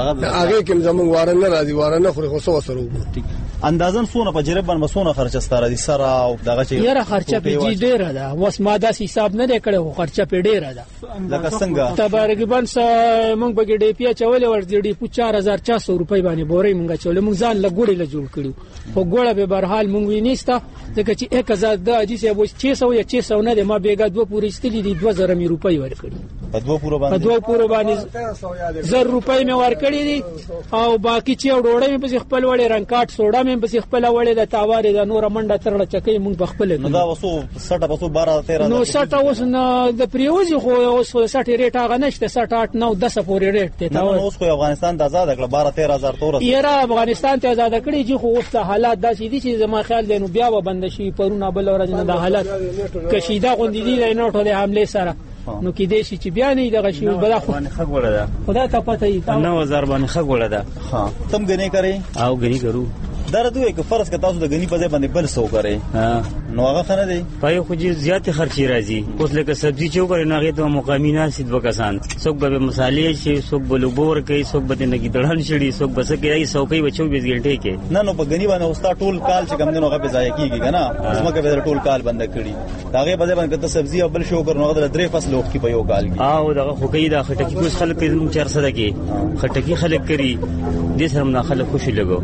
هغه کوم زمونږ واره نه راځي واره نه خوري خو څه وسره وګورئ. اندازن سونه په جریب باندې سونه خرچه ستاره دي سره او دغه چې یاره خرچه په جی ډیره ده وس ماده حساب نه کړو خرچه په ډیره ده. لکه څنګه تقریبا موږ به ډی پی چولې ور ډی په 4400 روپۍ باندې بورې موږ چولې موږ ځان لګوړې له جوړ کړو خو ګوړه به برحال موږ وینېستا ځکه چې 1000 د اجي سه 600 یا 600 نه ما بیګه دوه پورې استلې دي 2000 روپۍ ورکړي په دوه پورو باندې 1000 روپۍ مې ورکړي دي او باقي چې ډوړې مې په خپل وړې رنگ کاټ سوډا مې په خپل وړې د تاوارې د نور منډه ترړه چکې مونږ بخپل نو دا وسو 60 پسو 12 13 نو 60 اوس نه د پریوزي خو اوس 60 ریټ هغه نشته 60 8 9 10 پورې ریټ ته تا اوس خو افغانستان د آزاد کړ 12 13000 تور یاره افغانستان ته آزاد کړی چې خو اوس حالات داسې دي چې زما خیال دی نو بیا و بند شي پرونه بل ورځ نه د حالات کشیده غوندې دي نه ټول حمله سره نو کې دې شي چې بیا نه دغه شی بل خو باندې خګ وړه ده خدا ته پته ای 9000 باندې خګ وړه ده. ها تم غنی کوي او غنی کرو درته یک فرض کتا تاسو د غنی په ځای باندې بل سو کوي نو هغه خنه دی پای خو جی زیات خرچي راځي اوس لکه سبزی چې وګورئ نو هغه ته مقامینا سید وکسان څوک به مصالحې شي څوک به لوبور کوي څوک به نګی دړهن شړي څوک به سکه ای 100 کوي 24 غنټه کې نه په غنی باندې اوستا ټول کال چې کوم دنو هغه په ځای کیږي کنه اسمه کې به ټول کال بند کړي هغه په ځای باندې کته سبزی او بل شو کړو هغه درې فصل وخت کې په یو کال کې او دغه خو کوي دا خټکی کوس خلک کوي 400 کې خټکی خلک کوي دې سره نه خلک خوشي لګو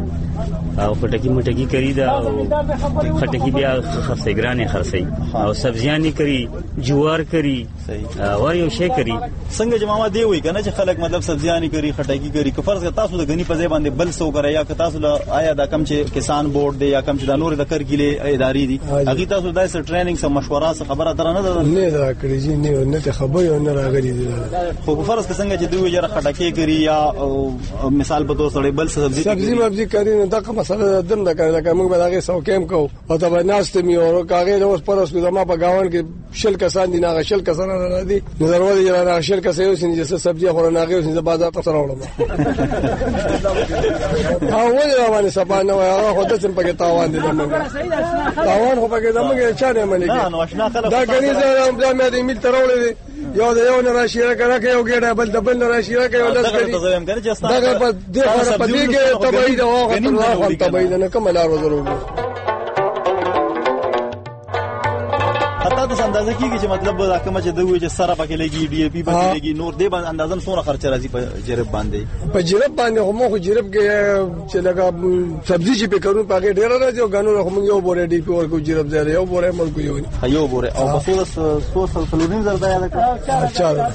او خټکی مټکی کوي دا خټکی بیا خرڅي ګرانه خرڅي او سبزیانی کوي جوار کوي او یو شی کوي څنګه جماعت دی وای کنه چې خلک مطلب سبزیانی کوي خټکی کوي که فرض تاسو د غنی په ځای باندې بل سو کوي یا که تاسو آیا دا کم چې کسان بورډ دی یا کم چې د نور د کرګلې ادارې دي هغه تاسو دای سره ټریننګ سم مشوره سره خبره تر نه ده نه دا کړی جی نه ته خبره نه راغلي دي خو فرض څنګه چې دوی جره خټکی کوي یا مثال په تور سره بل سبزی مبزی کوي نو دا کوم مسله دم دا کوي موږ به هغه سو کېم کو او ته ناشته می او کاغه اوس پرس کو زما په گاون کې شل کسان دي نه شل کسان نه دي نو ضرورت یې نه شل کسان یو سن چې سبزی خور نه غو سن بازار ته سره وړم او ولې روانه سبا نه هغه خو ته څنګه پکې تاوان دي تاوان خو پکې زموږ چانه منی دا غني زه مې دې میل ترولې یو د یو نه راشي راکړه یو ګډه بل د بل نه راشي راکړه یو لږ دا په دې په دې کې تبعید او غوښتل تبعید نه کوم لارو ضروري حتی د اندازه کیږي چې مطلب دا کوم چې دوی چې سره پکې لګي ډي پی پکې لګي نور دې باندې اندازن سونه خرچ راځي په جرب باندې په جرب باندې هم خو جرب کې چې لگا سبزی چې په کارو پکې ډیر راځي او غنو هم یو بورې ډي پی ورکو جرب ځای یو بورې ملک یو بورې او په 100 زر دا یاد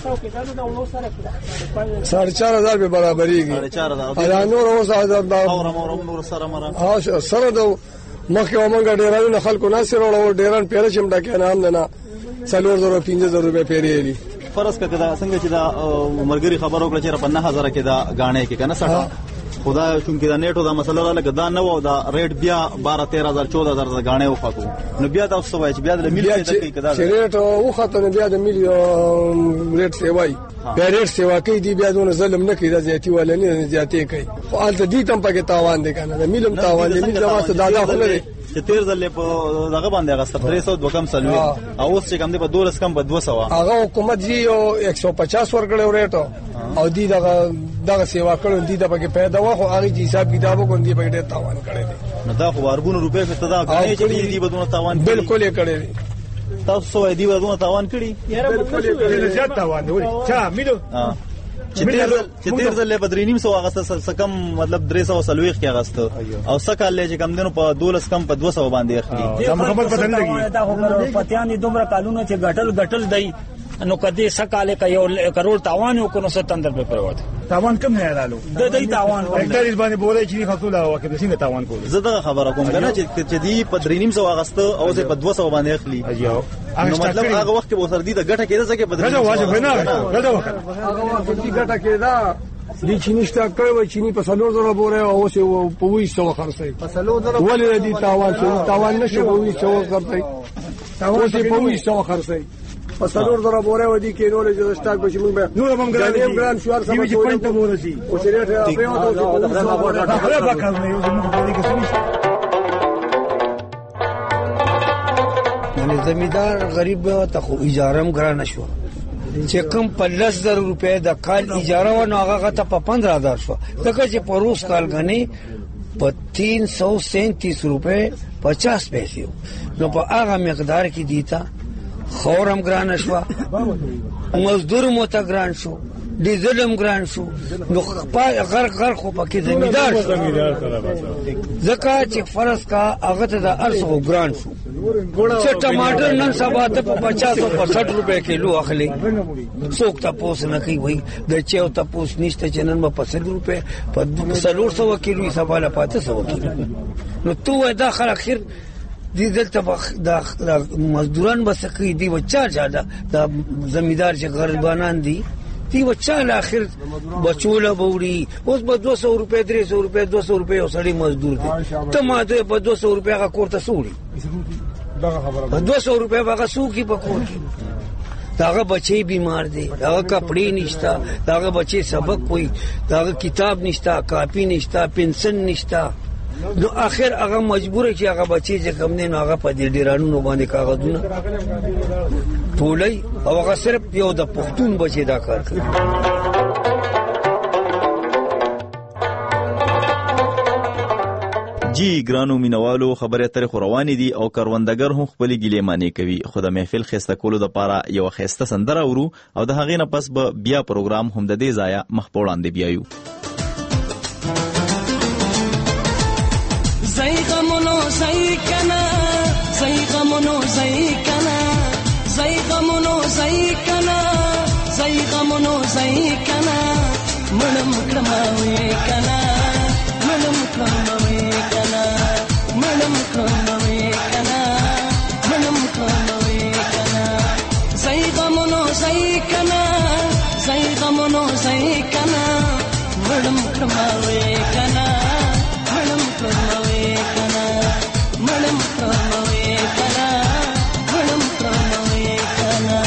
4000 به برابرېږي 4000 نور اوس نور سره مرا سره د مخکې ومنګ ډیرانو خلکو ناصر او ډیران پیره چم ډکه نام نه 4000 روپے پیری فرض کړه دا څنګه چې دا مرګري خبرو کړ چې 5000 کې دا غاڼه کې کنه 60 خدا چونکه دا نیټو دا مسله را لګا دا نه و دا ریټ بیا 12 13000 14000 دا غاڼه وخاکو نو بیا تاسو وایي چې بیا د ملي کې کدا ریټ او خاطر بیا د ملي ریټ سی وای بیا ریټ سی واکې دی بیا دونه ظلم نه کوي دا زیاتی ولا نه زیاتی کوي خو الته دې تم پکې تاوان دي کنه د ملم تاوان دي ملي زما دادا خو نه چې 13 په دغه باندې هغه 300 کم سلوي او اوس چې کم دی په 200 کم په 200 هغه حکومت جی او 150 ورکړو ریټو او دی دغه سیوا کړو دی د پکې پیدا و خو هغه حساب کتابو کوندي په ډېر تاوان کړی دی نو دا خو ورګونو روپے په صدا غني چې دی بدون تاوان بالکل یې کړی دی تاسو یې دی بدون تاوان کړی بالکل یې کړی زیات تاوان دی چا میلو چې تیر ځل په 3.5 اغسطس سکم مطلب 340 کې اغسطس او سکهاله چې کم دنو په 12 کم په 200 باندې اخلي دا خبر پته نه لګي دا خبر پتیان دومره قانونو چې غټل دی نو کدي سکهاله کا یو کروڑ تاوان کو نو 70 په پروت تاوان کم نه رالو د دې تاوان هکټار باندې بولای چې خاصه لا وکړي څنګه تاوان کول زه خبره کوم کنه چې دی په 3.5 اغسطس او په 200 باندې اخلي نو مطلب هغه وخت به سر دي د ګټه کېده چې په 3.5 واجب نه ګټه وکړه هغه وخت دي ګټه کېده دي چینی سٹاک کړو چینی په 4000 بوره او اوس په 200 خرڅي په 4000 ولې دي تاوان نشو په 200 خرڅي اوس په 200 خرڅي په 4000 بوره ودی کې نو له سٹاک به موږ به نور هم ګران شوار سم په پوینټ مورسي او چې ریټ په یو ته په کار نه یو موږ په دې کې سمې زمیدار غریب ته خو اجاره هم ګرانه شو چې کم 10000 روپے د کال اجاره و نو هغه ته په 15000 شو دغه چې په روز کال غني په 337 روپے 50 پیسې نو په هغه مقدار کې دیتا خورم ګرانه شو مزدور مو ته ګران شو ډیزل هم ګران شو نو غر خو پکې زمیدار شو زکه چې فرض کا هغه ته د ارزو ګران شو چې ټماټر نن سبا ته په 50 او 60 روپے کیلو اخلي څوک تاسو نه کوي وای د چیو تاسو نشته چې نن په 50 روپے په 300 کیلو حساب لا پاتې 100 کیلو نو تو داخل اخر دي دلته د مزدوران بس کوي دی وچا زیاده د زمیدار چې غریبانان دي دی وچا اخر بچوله بوري اوس په 200 روپے 300 روپے 200 روپے وسړي مزدور دي ته ما ته په 200 روپے کا کوړه سوړي 200 روپے هغه سوقي پکور داغه بچي بیمار دي داغه کپڑے نشتا داغه بچي سبق کوي داغه کتاب نشتا کاپی نشتا پنسن نشتا نو اخر هغه مجبور چې هغه بچي چې کوم نه هغه په دې ډیرانو باندې کاغذونه ټولای او هغه صرف یو د پښتون بچي دا کار کوي جی ګرانو مینوالو خبره تر خوروانی دي او کاروندګر هم خپل ګیلې معنی کوي خو د محفل خسته کولو د پاره یو خسته سندره ورو او د هغې نه پس به بیا پروګرام هم د دې ځای مخ په وړاندې بیایو زیغمونو زیکنا زیغمونو زیکنا زیغمونو زیکنا زیغمونو زیکنا مړم کړموي کنا مړم کړموي کنا مړم کړموي کنا مړم کړموي کنا زیغمونو زیکنا زیغمونو زیکنا مړم کړموي کنا مړم کړموي کنا مړم کړموي کنا مړم کړموي کنا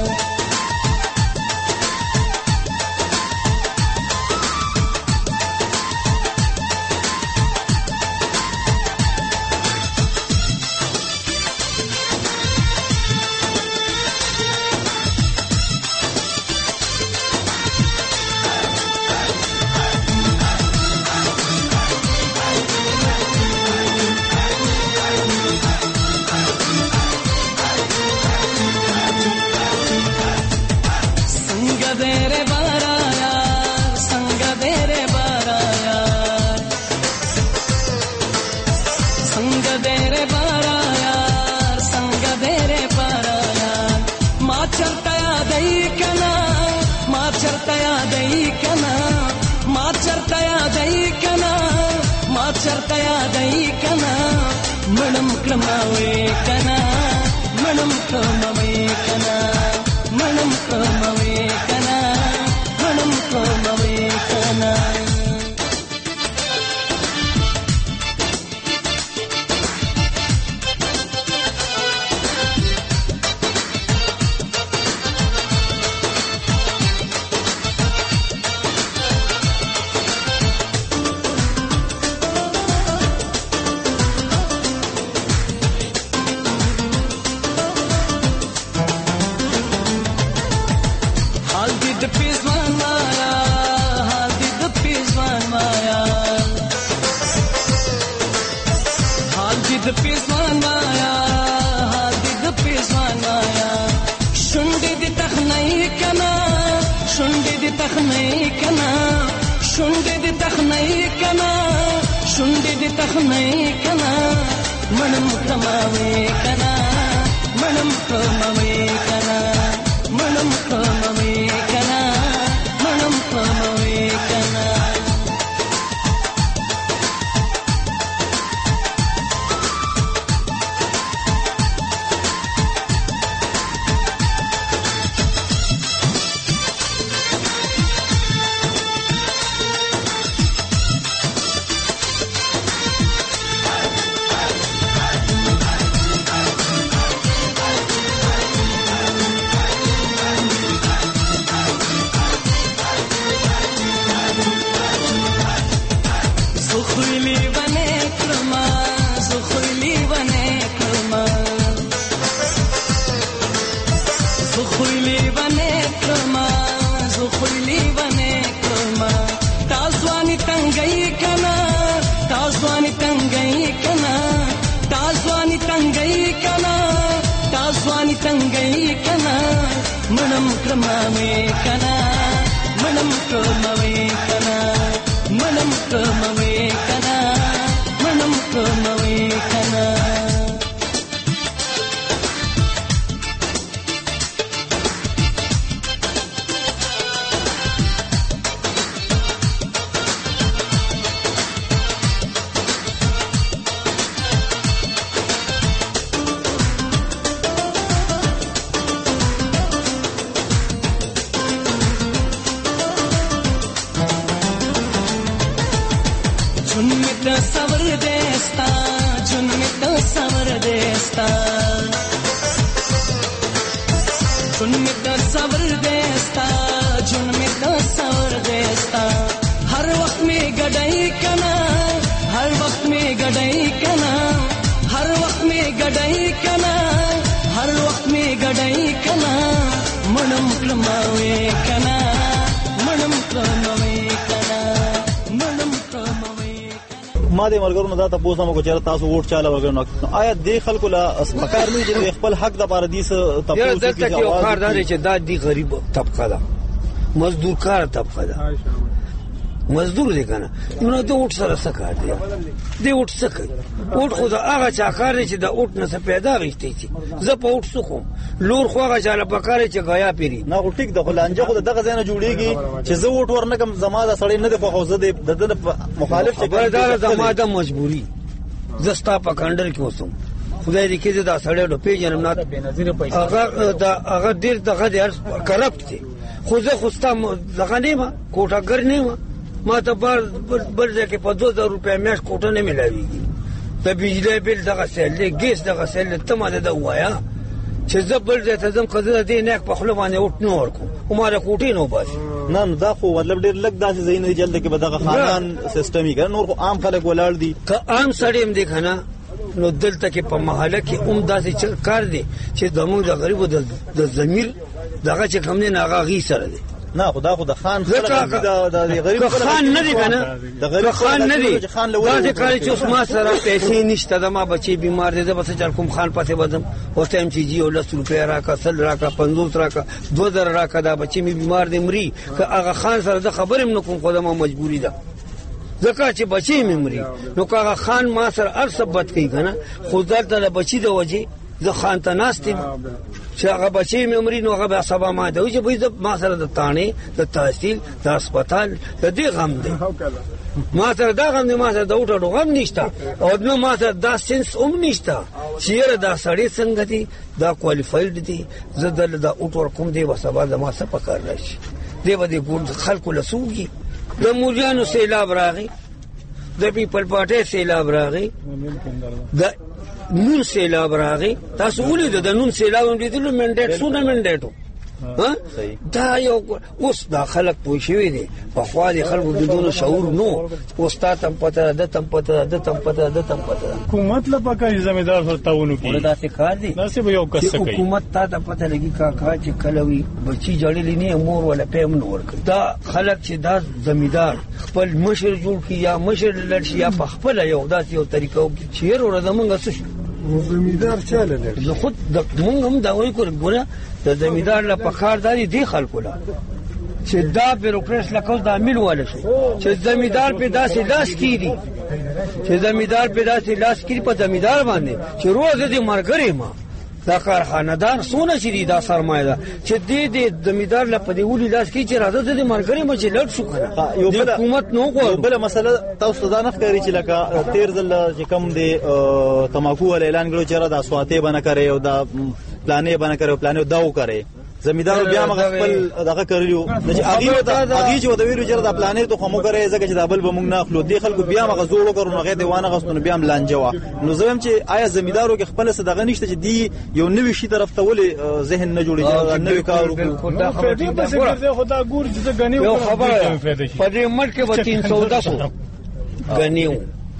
मणम क्रमवे कना मणम क्रमवे कना मणम क्रमवे कना मणम क्रमवे कना मणम क्रमवे कना मणम क्रमवे कना मणम क्रमवे कना मणम क्रमवे कना ځواني تنګي کنا دا ځواني تنګي کنا منم کرماوي کنا منم کرماوي کنا منم کرماوي کنا منم کرماوي کنا ما د ملګرو نه دا تاسو مو چې تاسو ووټ چاله ورګنو آیا د خلکو لا اسپکار نه چې خپل حق د پاردیس تاسو دلته کې یو کاردار چې دا دی غریب طبقه ده مزدور کار طبقه ده مزدور دي کنه نو د وټ سره څه کار دی دی وټ څه کوي وټ خو دا هغه چا کار دی چې د وټ نه څه پیدا غشتي چې زه په وټ څه کوم لور خو هغه چاله پکاره چې غیا پیری نه ټیک د خلانجه خو دغه ځای نه جوړیږي چې زه وټ ورنکم زما د سړی نه د خو زه د مخالف چې دا زما د مجبوری زستا په کندر کې وسم خدای دې کې دا سړی ډو پیژنم نه بنظیر پیسې هغه ډیر دغه ډیر کرپټ دي خو زه خوستا دغه نیمه کوټاګر نیمه ما ته بل ځکه په 2000 روپیا میاشت کوټه نه ملاويږي په بجلی بل دغه سیل ګیس دغه سیل ته ما ده وایا چې زه بل ځای ته ځم قضا دې نه په خپل باندې وټ نو ورکو عمره کوټې نو بس نه دا خو مطلب ډیر لګ داسې زین دی جلد کې بدغه خاندان سیستمي کړه نور خو عام خلک ولاړ دي که عام سړیم دي کنه نو دلته کې په محله کې داسې چل کار دي چې زموږ د غریبو د ضمیر دغه چې کوم نه غاغي سره دي نه خدا خو د خان د غریب خان نه دی کنه د غریب خان نه دی دا کار چې اوس ما سره پیسې نشته د ما بچي بیمار دي زه بس چل کوم خان پته بدم او ټایم چې جی او 10 روپیا راکا 100 راکا 50 راکا 2000 راکا دا بچي می بیمار دي مري که هغه خان سره د خبرم نه کوم خو ما مجبوری ده ځکه چې بچي می مري نو هغه خان ما سره ارثبت کوي کنه خدای ته بچي د وجه زه خان ته ناستم چې هغه بچي مېموري نو هغه به سبا ما ته چې به ما سره د تانه د تحصیل د هسپتال د دې غم دی ما سره دا غم دی ما سره د وټو غم نشته او نو ما سره دا سنس نشته چې دا سړی څنګه دی دا کوالیفاید دی زه د وټو کوم دی وسبا د ما څه پکار راشي دی به د خلکو لسوږي د موریانو سیلاب راغی د پیپل پارټي سیلاب راغی د نون سیلاب راغی تاسو ولید د نون سیلاب لیدلو منډیټ سونه منډیټو ها دا یو اوس دا خلک پوه شوی دي په خوا دي خلکو د دونو شعور نو استاد تم پته د تم پته حکومت لپاره ځمېدار ورتاونو کې دا څه کار دي دا څه یو کس کوي حکومت ته پته لګي کا چې کلوي بچي جوړلې نه مور ولا پېم نو ورک دا خلک چې دا ځمېدار خپل مشر جوړ کی یا مشر لړشي یا په خپل یو داسې یو طریقو چې ورو زمونږ څه زمیدار چاله لري خود د مونږ هم دا وایو ګوره د زمیدار له پخارداري دی خلکو لا چې دا بیروکراسي له کوم د عامل واله شي چې زمیدار په داسې لاس کیږي چې زمیدار په داسې لاس کیږي په زمیدار باندې چې روز دې مرګري ما دا کارخانه‌دار سونه چې دا سرمایه ده چې دې زمیدار له په دې ولې لاس کې چې راځي دې مرګري ما چې لټ شو کنه یو بل حکومت نو کو بل مسله تاسو دا نه ښکاري چې لکه تیر ځل چې کوم دې تماکو ول اعلان کړو چې را د سواته بنه کوي او دا پلانې بنه کوي پلانې داو کوي زمیدار بیا مغ خپل دغه کړیو چې هغه چې د ویرو چې د پلانې ته خمو کوي ځکه چې د بل به موږ نه خلو دي خلکو بیا مغ زوړو کړو نه دیوانه غستون بیا ملانجوا نو زم چې آیا زمیدارو کې خپل صدقه نشته چې دی یو نوې شي طرف ته ولې ذهن نه جوړي نوې کار وکړو دا خدا ګور چې غنیو یو خبره په دې ملک کې به 310 غنیو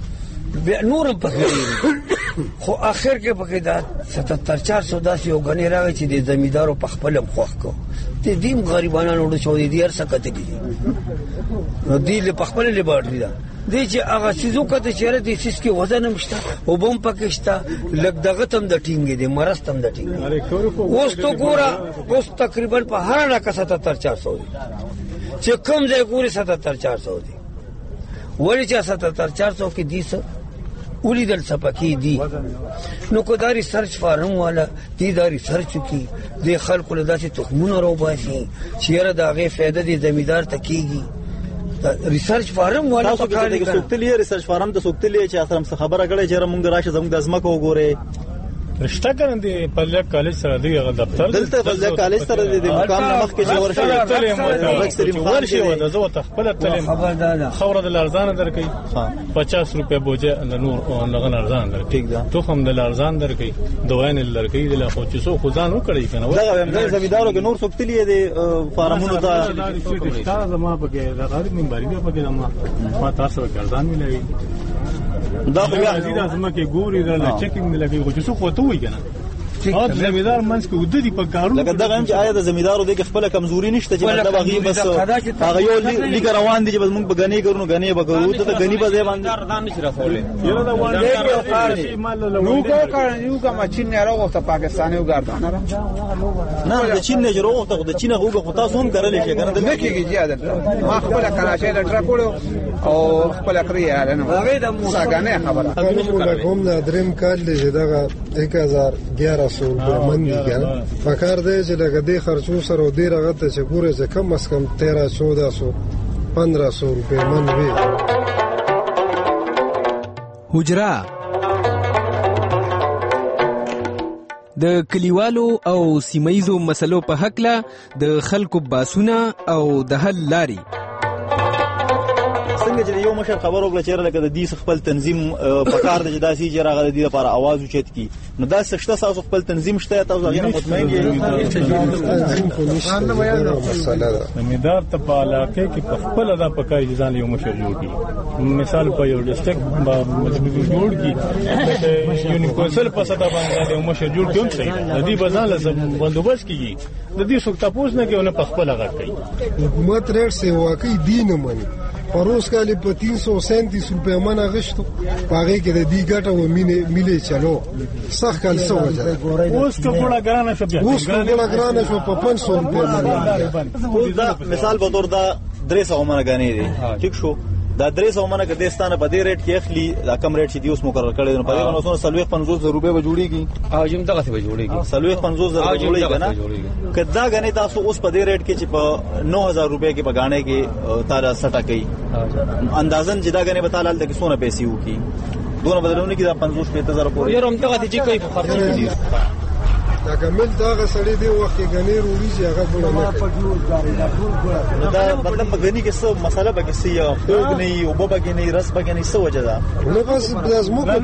نور په خو اخر کې پکې دا 77 یو غنی راغی چې د زمیدارو په خپل مخخ کو ته دیم غریبانو وړو شو دي هر څه کته دي نو دی له خپل لباټ دي دی چې هغه سيزو کته چیرې د سیس کې وزن مشته او بم پکشته لګ دغه تم د ټینګې د مرستم د ټینګ اوس تو ګورا اوس تقریبا په هر لکه 77-400 دي چې کم ځای ګوري 77-400 دي ولی چې 77-400 کې دي اولی دل سپکی دی نو کو دا ریسرچ فارم والا دی دا ریسرچ کی دی خلق له داسې تخمونه رو باسي چیرې دا غي فائدہ دی زمیدار تکیږي ریسرچ فارم والا تاسو کې د سوکتلی ریسرچ فارم د سوکتلی چې اثر هم خبره کړي چې موږ راشه زموږ د ازمکه وګوره رشتہ کړم دی پلک کالج سره دی دفتر دلته پلک کالج سره دی مقام نمخ کې جوړ شوی ورشي و زه تخپل تلم خوره د لارزان درکې 50 روپے بوجه نور او لغن ارزان درکې تو هم د لارزان درکې دوین درکې د خو چې سو خدان وکړي کنه دا هم زمیدارو کې نور سوکتلی دی فارمونو ته رشتہ زما بګه د غریب منبري بګه ما تاسو ارزان ملوي دا خو بیا ازیدا زما کې ګوري دا چیکینګ لګي خو چې څه کوته وي کنه او زمیدار منځ کې ودی په کارو لکه دا هم چې آیا د زمیدارو د خپل کمزوري نشته چې دا بغي بس هغه یو لیک روان دي چې موږ به غنی کړو غنی به کړو ته غنی به ځای باندې ارزان نشي راځولې یره دا وانه نو کو کړه یو کوم چین نه راغوته پاکستاني وګاردان نه د چین نه جوړو د چین هغه خو تاسو هم کړل شي کنه د مکیږي زیاده ما خپل کراچۍ له ټرکوړو او خپل کړی نه هغه د موساګانه خبره کوم د دریم کال دی دغه 1011 من دي کنه فکر دی چې لکه دې خرچو سره ډیر غته چې ګوره چې کم از کم 1300-1400 روپے من وي حجره د کلیوالو او سیمایزو مسلو په حق له د خلکو باسونه او د حل لاري څنګه چې یو مشر خبر وکړه چې لکه د دې خپل تنظیم په کار د جداسي چې راغله د لپاره आवाज اوچت کی نو دا سشته تاسو خپل تنظیم شته تاسو غوښنه مطمئن یې زمیدار ته په علاقه کې په خپل ادا پکای ځان یو مشر جوړ کی مثال په یو ډیسټریکټ باندې جوړ کی یونیکوسل په ستا باندې یو مشر جوړ کوم څه د دې بازار لازم بندوبست کیږي د دې څوک تاسو نه کوي په خپل هغه کوي حکومت ریټ سه واقعي دین مني پروس کالی په 337 روپے منه غشتو هغه کې د دې ګټه و ملي چلو صح کال څه وجه اوس کپړه ګرانه شو بیا اوس کپړه ګرانه شو په 500 روپے دا مثال به تور دا 300 منه غنی دي ٹھیک شو دا 300 منه کې دستانه په دې ریټ کې اخلي دا کم ریټ چې دی اوس مقرر کړی نو په دې باندې 50 روپے به جوړیږي او جیم دغه څه به جوړیږي 50 جوړیږي کنه کدا غنی تاسو اوس په دې ریټ کې چې په 9000 روپے کې بغانه کې تارا سټا کوي اندازن جدا غنی به تعالی د کیسونه پیسې وکي دونه بدلونه کې دا 50-7000 پورې یره هم دغه چې کوي په خرچ کې دا کمل دا سړی دی وخت کې غنی روړي چې هغه بوله نه دا مطلب غنی کې څه مسله به کې څه خوګ نه او بابا کې نه رس به کې نه څه وجه ده نو بس لازم کو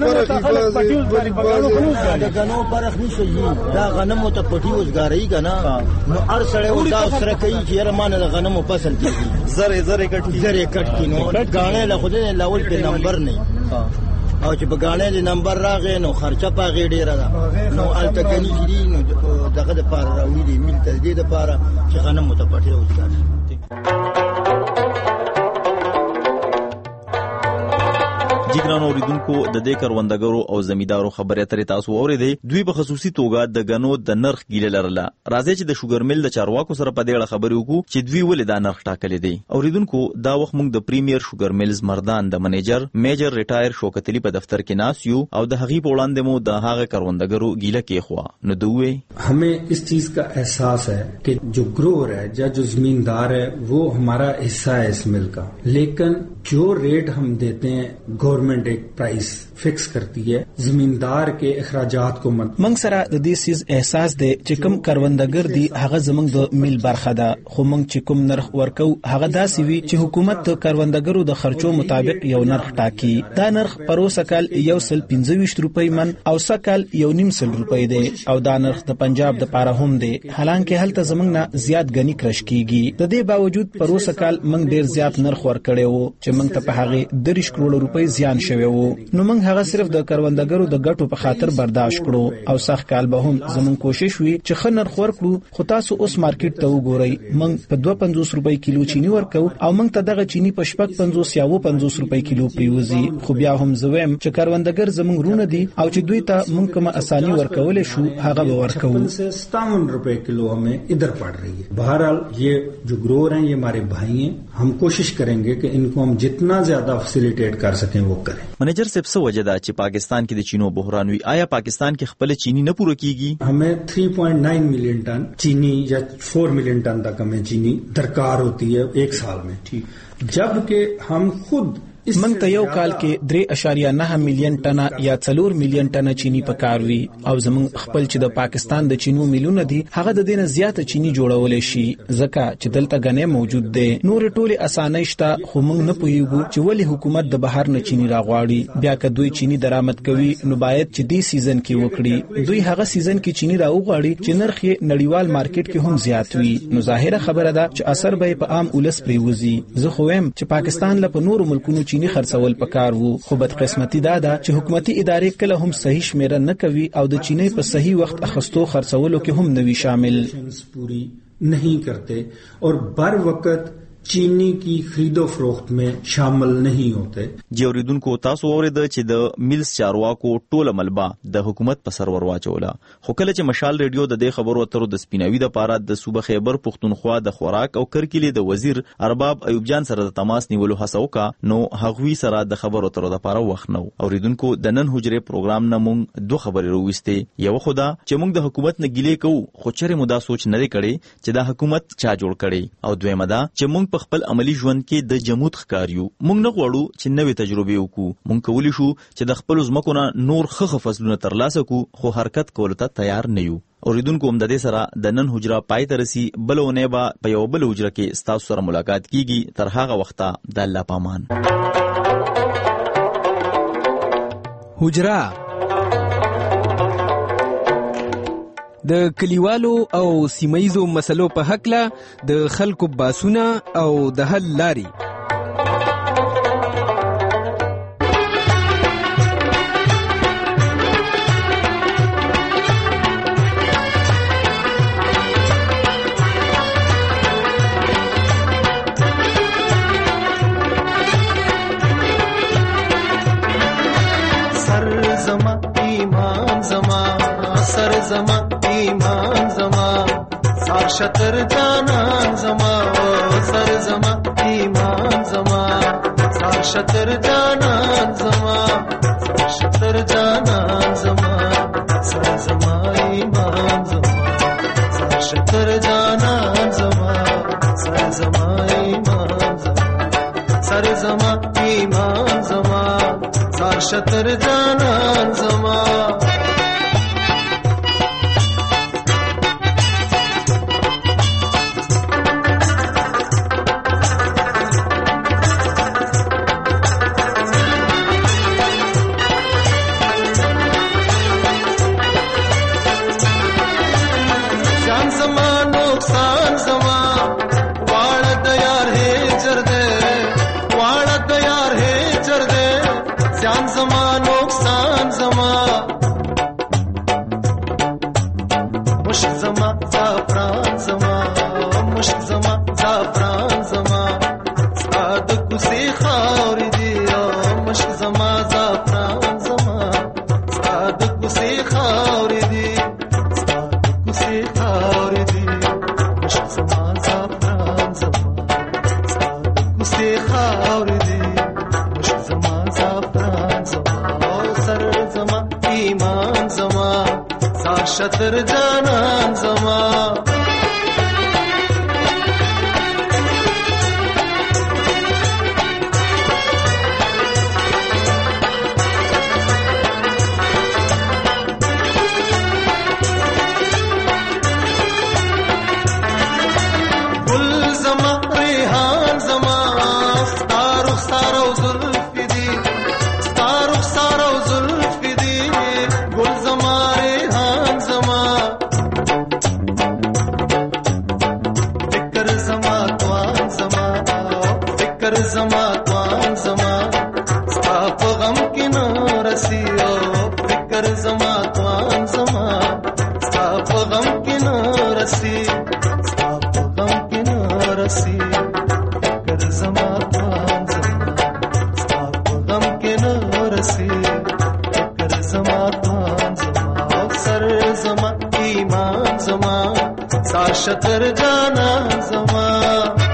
پر د غنو پرخ نشي دا غنمو ته پټي وزګاری کنه نو ار سړی و دا سره کوي چې یره مان د غنمو فصل کیږي زره کټ کی نو غاڼه له خوده لاول په نمبر نه او چې په غاڼه د نمبر راغې نو خرچه پاغې ډیره ده نو التګنی دي نو دغه د پاره راوړي دي مل تجدید لپاره چې غنمو ته پټي وزګاری جګران اوریدونکو د دې کروندګرو او زمیدارو خبرې اترې تاسو اوریدې دوی په خصوصي توګه د غنو د نرخ ګیله لرله راځي چې د شوګر مل د چارواکو سره په دې اړه خبرې وکړو چې دوی ولې دا نرخ ټاکلې دي اوریدونکو دا وخت موږ د پریمیر شوګر ملز مردان د منیجر میجر ریټایر شوکت علی په دفتر کې ناس یو او د هغې په وړاندې مو د هغه کروندګرو ګیله کېښوه نو دوی हमें इस चीज का एहसास है कि जो ग्रोअर है या जो जमींदार है वो हमारा हिस्सा है इस मिल का लेकिन जो रेट हम देते हैं गवर्नमेंट एक प्राइस फिक्स करती है जमींदार के اخراجات को مد منګ سره د دې سیز احساس دی چې کوم کروندګر دی هغه زمنګ د میل برخه ده خو موږ چې کوم نرخ ورکو هغه داسې وی چې حکومت د کروندګرو د خرچو مطابق یو نرخ ټاکي دا نرخ پروسه کال 125 روپۍ من او سکل 1.5 روپۍ دی او دا نرخ د پنجاب د پاره هم دی حالانکه هلته زمنګ نه زیات غنی کرش کیږي د دې باوجود پروسه کال موږ ډیر زیات نرخ ورکړیو چې موږ ته په هغه 3 کروڑ روپۍ زیان روان شوی وو. نو موږ هغه صرف د کروندګرو د ګټو په خاطر برداشت کړو او سخت کال به هم زموږ کوشش وي چې ښه نرخ ورکړو. خو تاسو اوس مارکیټ ته وګورئ، موږ په 52 روپۍ کیلو چینی ورکو او موږ ته دغه چینی په 55 یا 50 روپۍ کیلو پیوزي. خو بیا هم زویم چې کروندګر زموږ رونه دي او چې دوی ته موږ کومه اساني ورکول شو هغه به ورکو. 57 روپए किलो हमें इधर पड़ रही है. बहरहाल ये जो ग्रोअर हैं ये हमारे भाई हैं, हम कोशिश करेंगे कि इनको हम जितना ज्यादा फैसिलिटेट कर सकें वो करें. منیجر صاحب څه وجه ده چې پاکستان کې د چینو بحران وي؟ آیا پاکستان کې خپل چینی نه پوره کیږي؟ हमें 3.9 मिलियन टन चीनी या 4 मिलियन टन तक हमें चीनी दरकार होती है एक साल में. ठीक, जबकि हम खुद موږ ته یو کال کې 3.9 میلیون ټنه یا 4 میلیون ټنه چینی پکار وي او زموږ خپل چې د پاکستان د چینو میلیونه دي هغه د دینه زیاته چینی جوړول شي ځکه چې دلته غنې موجود دي. نور ټوله اسانه شته خو موږ نه پوهیږو چې ولی حکومت د بهر نه چینی راغواړي. بیا که دوی چینی درآمد کوي نو باید چې دې سیزن کې وکړي. دوی هغه سیزن کې چینی راوغواړي چې نرخ نړیوال مارکیټ کې هم زیات وي. نو ظاهره خبره ده چې اثر به په عام ولس پریوزي. زه خو ویم چې پاکستان له نورو ملکونو چینی خرڅول پکار وو، خو بدقسمتی دا ده چې حکومتي ادارې کله هم صحیح شمیره نه کوي او د چینی په صحیح وخت اخستو خرڅولو کې هم نوي شامل पूरी नहीं करते और बर वक्त चीनी की खरीदो फरोख्त में शामिल नहीं होते. جوړیدونکو تاسو اوریدل چې د میلز چارواکو ټوله ملبا د حکومت په سرور واچوله. خو کله چې مشال ریډیو د دې خبرو اترو د سپیناوي د پاره د صوبه خیبر پختونخوا د خوراک او کرکلې د وزیر ارباب ایوب جان سره د تماس نیولو هڅه وکړه، نو هغوی سره د خبرو اترو د پاره وخت نو. اوریدونکو د نن حجره پروګرام نه مونږ دوه خبرې رويسته. یو خدا چې مونږ د حکومت نه ګیلې کوو، خو چیرې مو دا سوچ نه کړي چې دا حکومت چا جوړ کړي، او دویمه دا چې مونږ په خپل عملی ژوند کې د جمود ښکاریو. مونږ نه غواړو چې نوې تجربې وکړو. مونږ کولی شو چې د خپل ځمکو نه نور ښه فصلونه ترلاسه کړو، خو حرکت کولو ته تیار نه یو. اوریدونکو هم د دې سره د نن حجره پای ته رسي. بلونه به په یو بل حجره کې ستاسو سره ملاقات کیږي. تر هغه وخته د الله پامان. حجره د کلیوالو او سیمایزو مسلو په هکله د خلکو باسونه او د حل لاري. سر زما ایمان زما سر زما ایمان زما سار شتر جانان زما سر زما ایمان زما سار شتر جانان زما سار شتر جانان زما سر زما ایمان زما سار شتر جانان زما سر زما ایمان زما سر زما ایمان زما سار شتر جانان زما. شتر جانان زما گل زما ریحان زما ستارو ستارو زلفی دی ستارو ستارو زلفی دی گل زما ریحان زما زما توان زما ستا په غم کې نور رسی ستا په غم کې نور رسی ټکر زما توان زما ستا په غم کې نور رسی ټکر زما توان زما او سر زما ایمان زما ساشتر جانا زما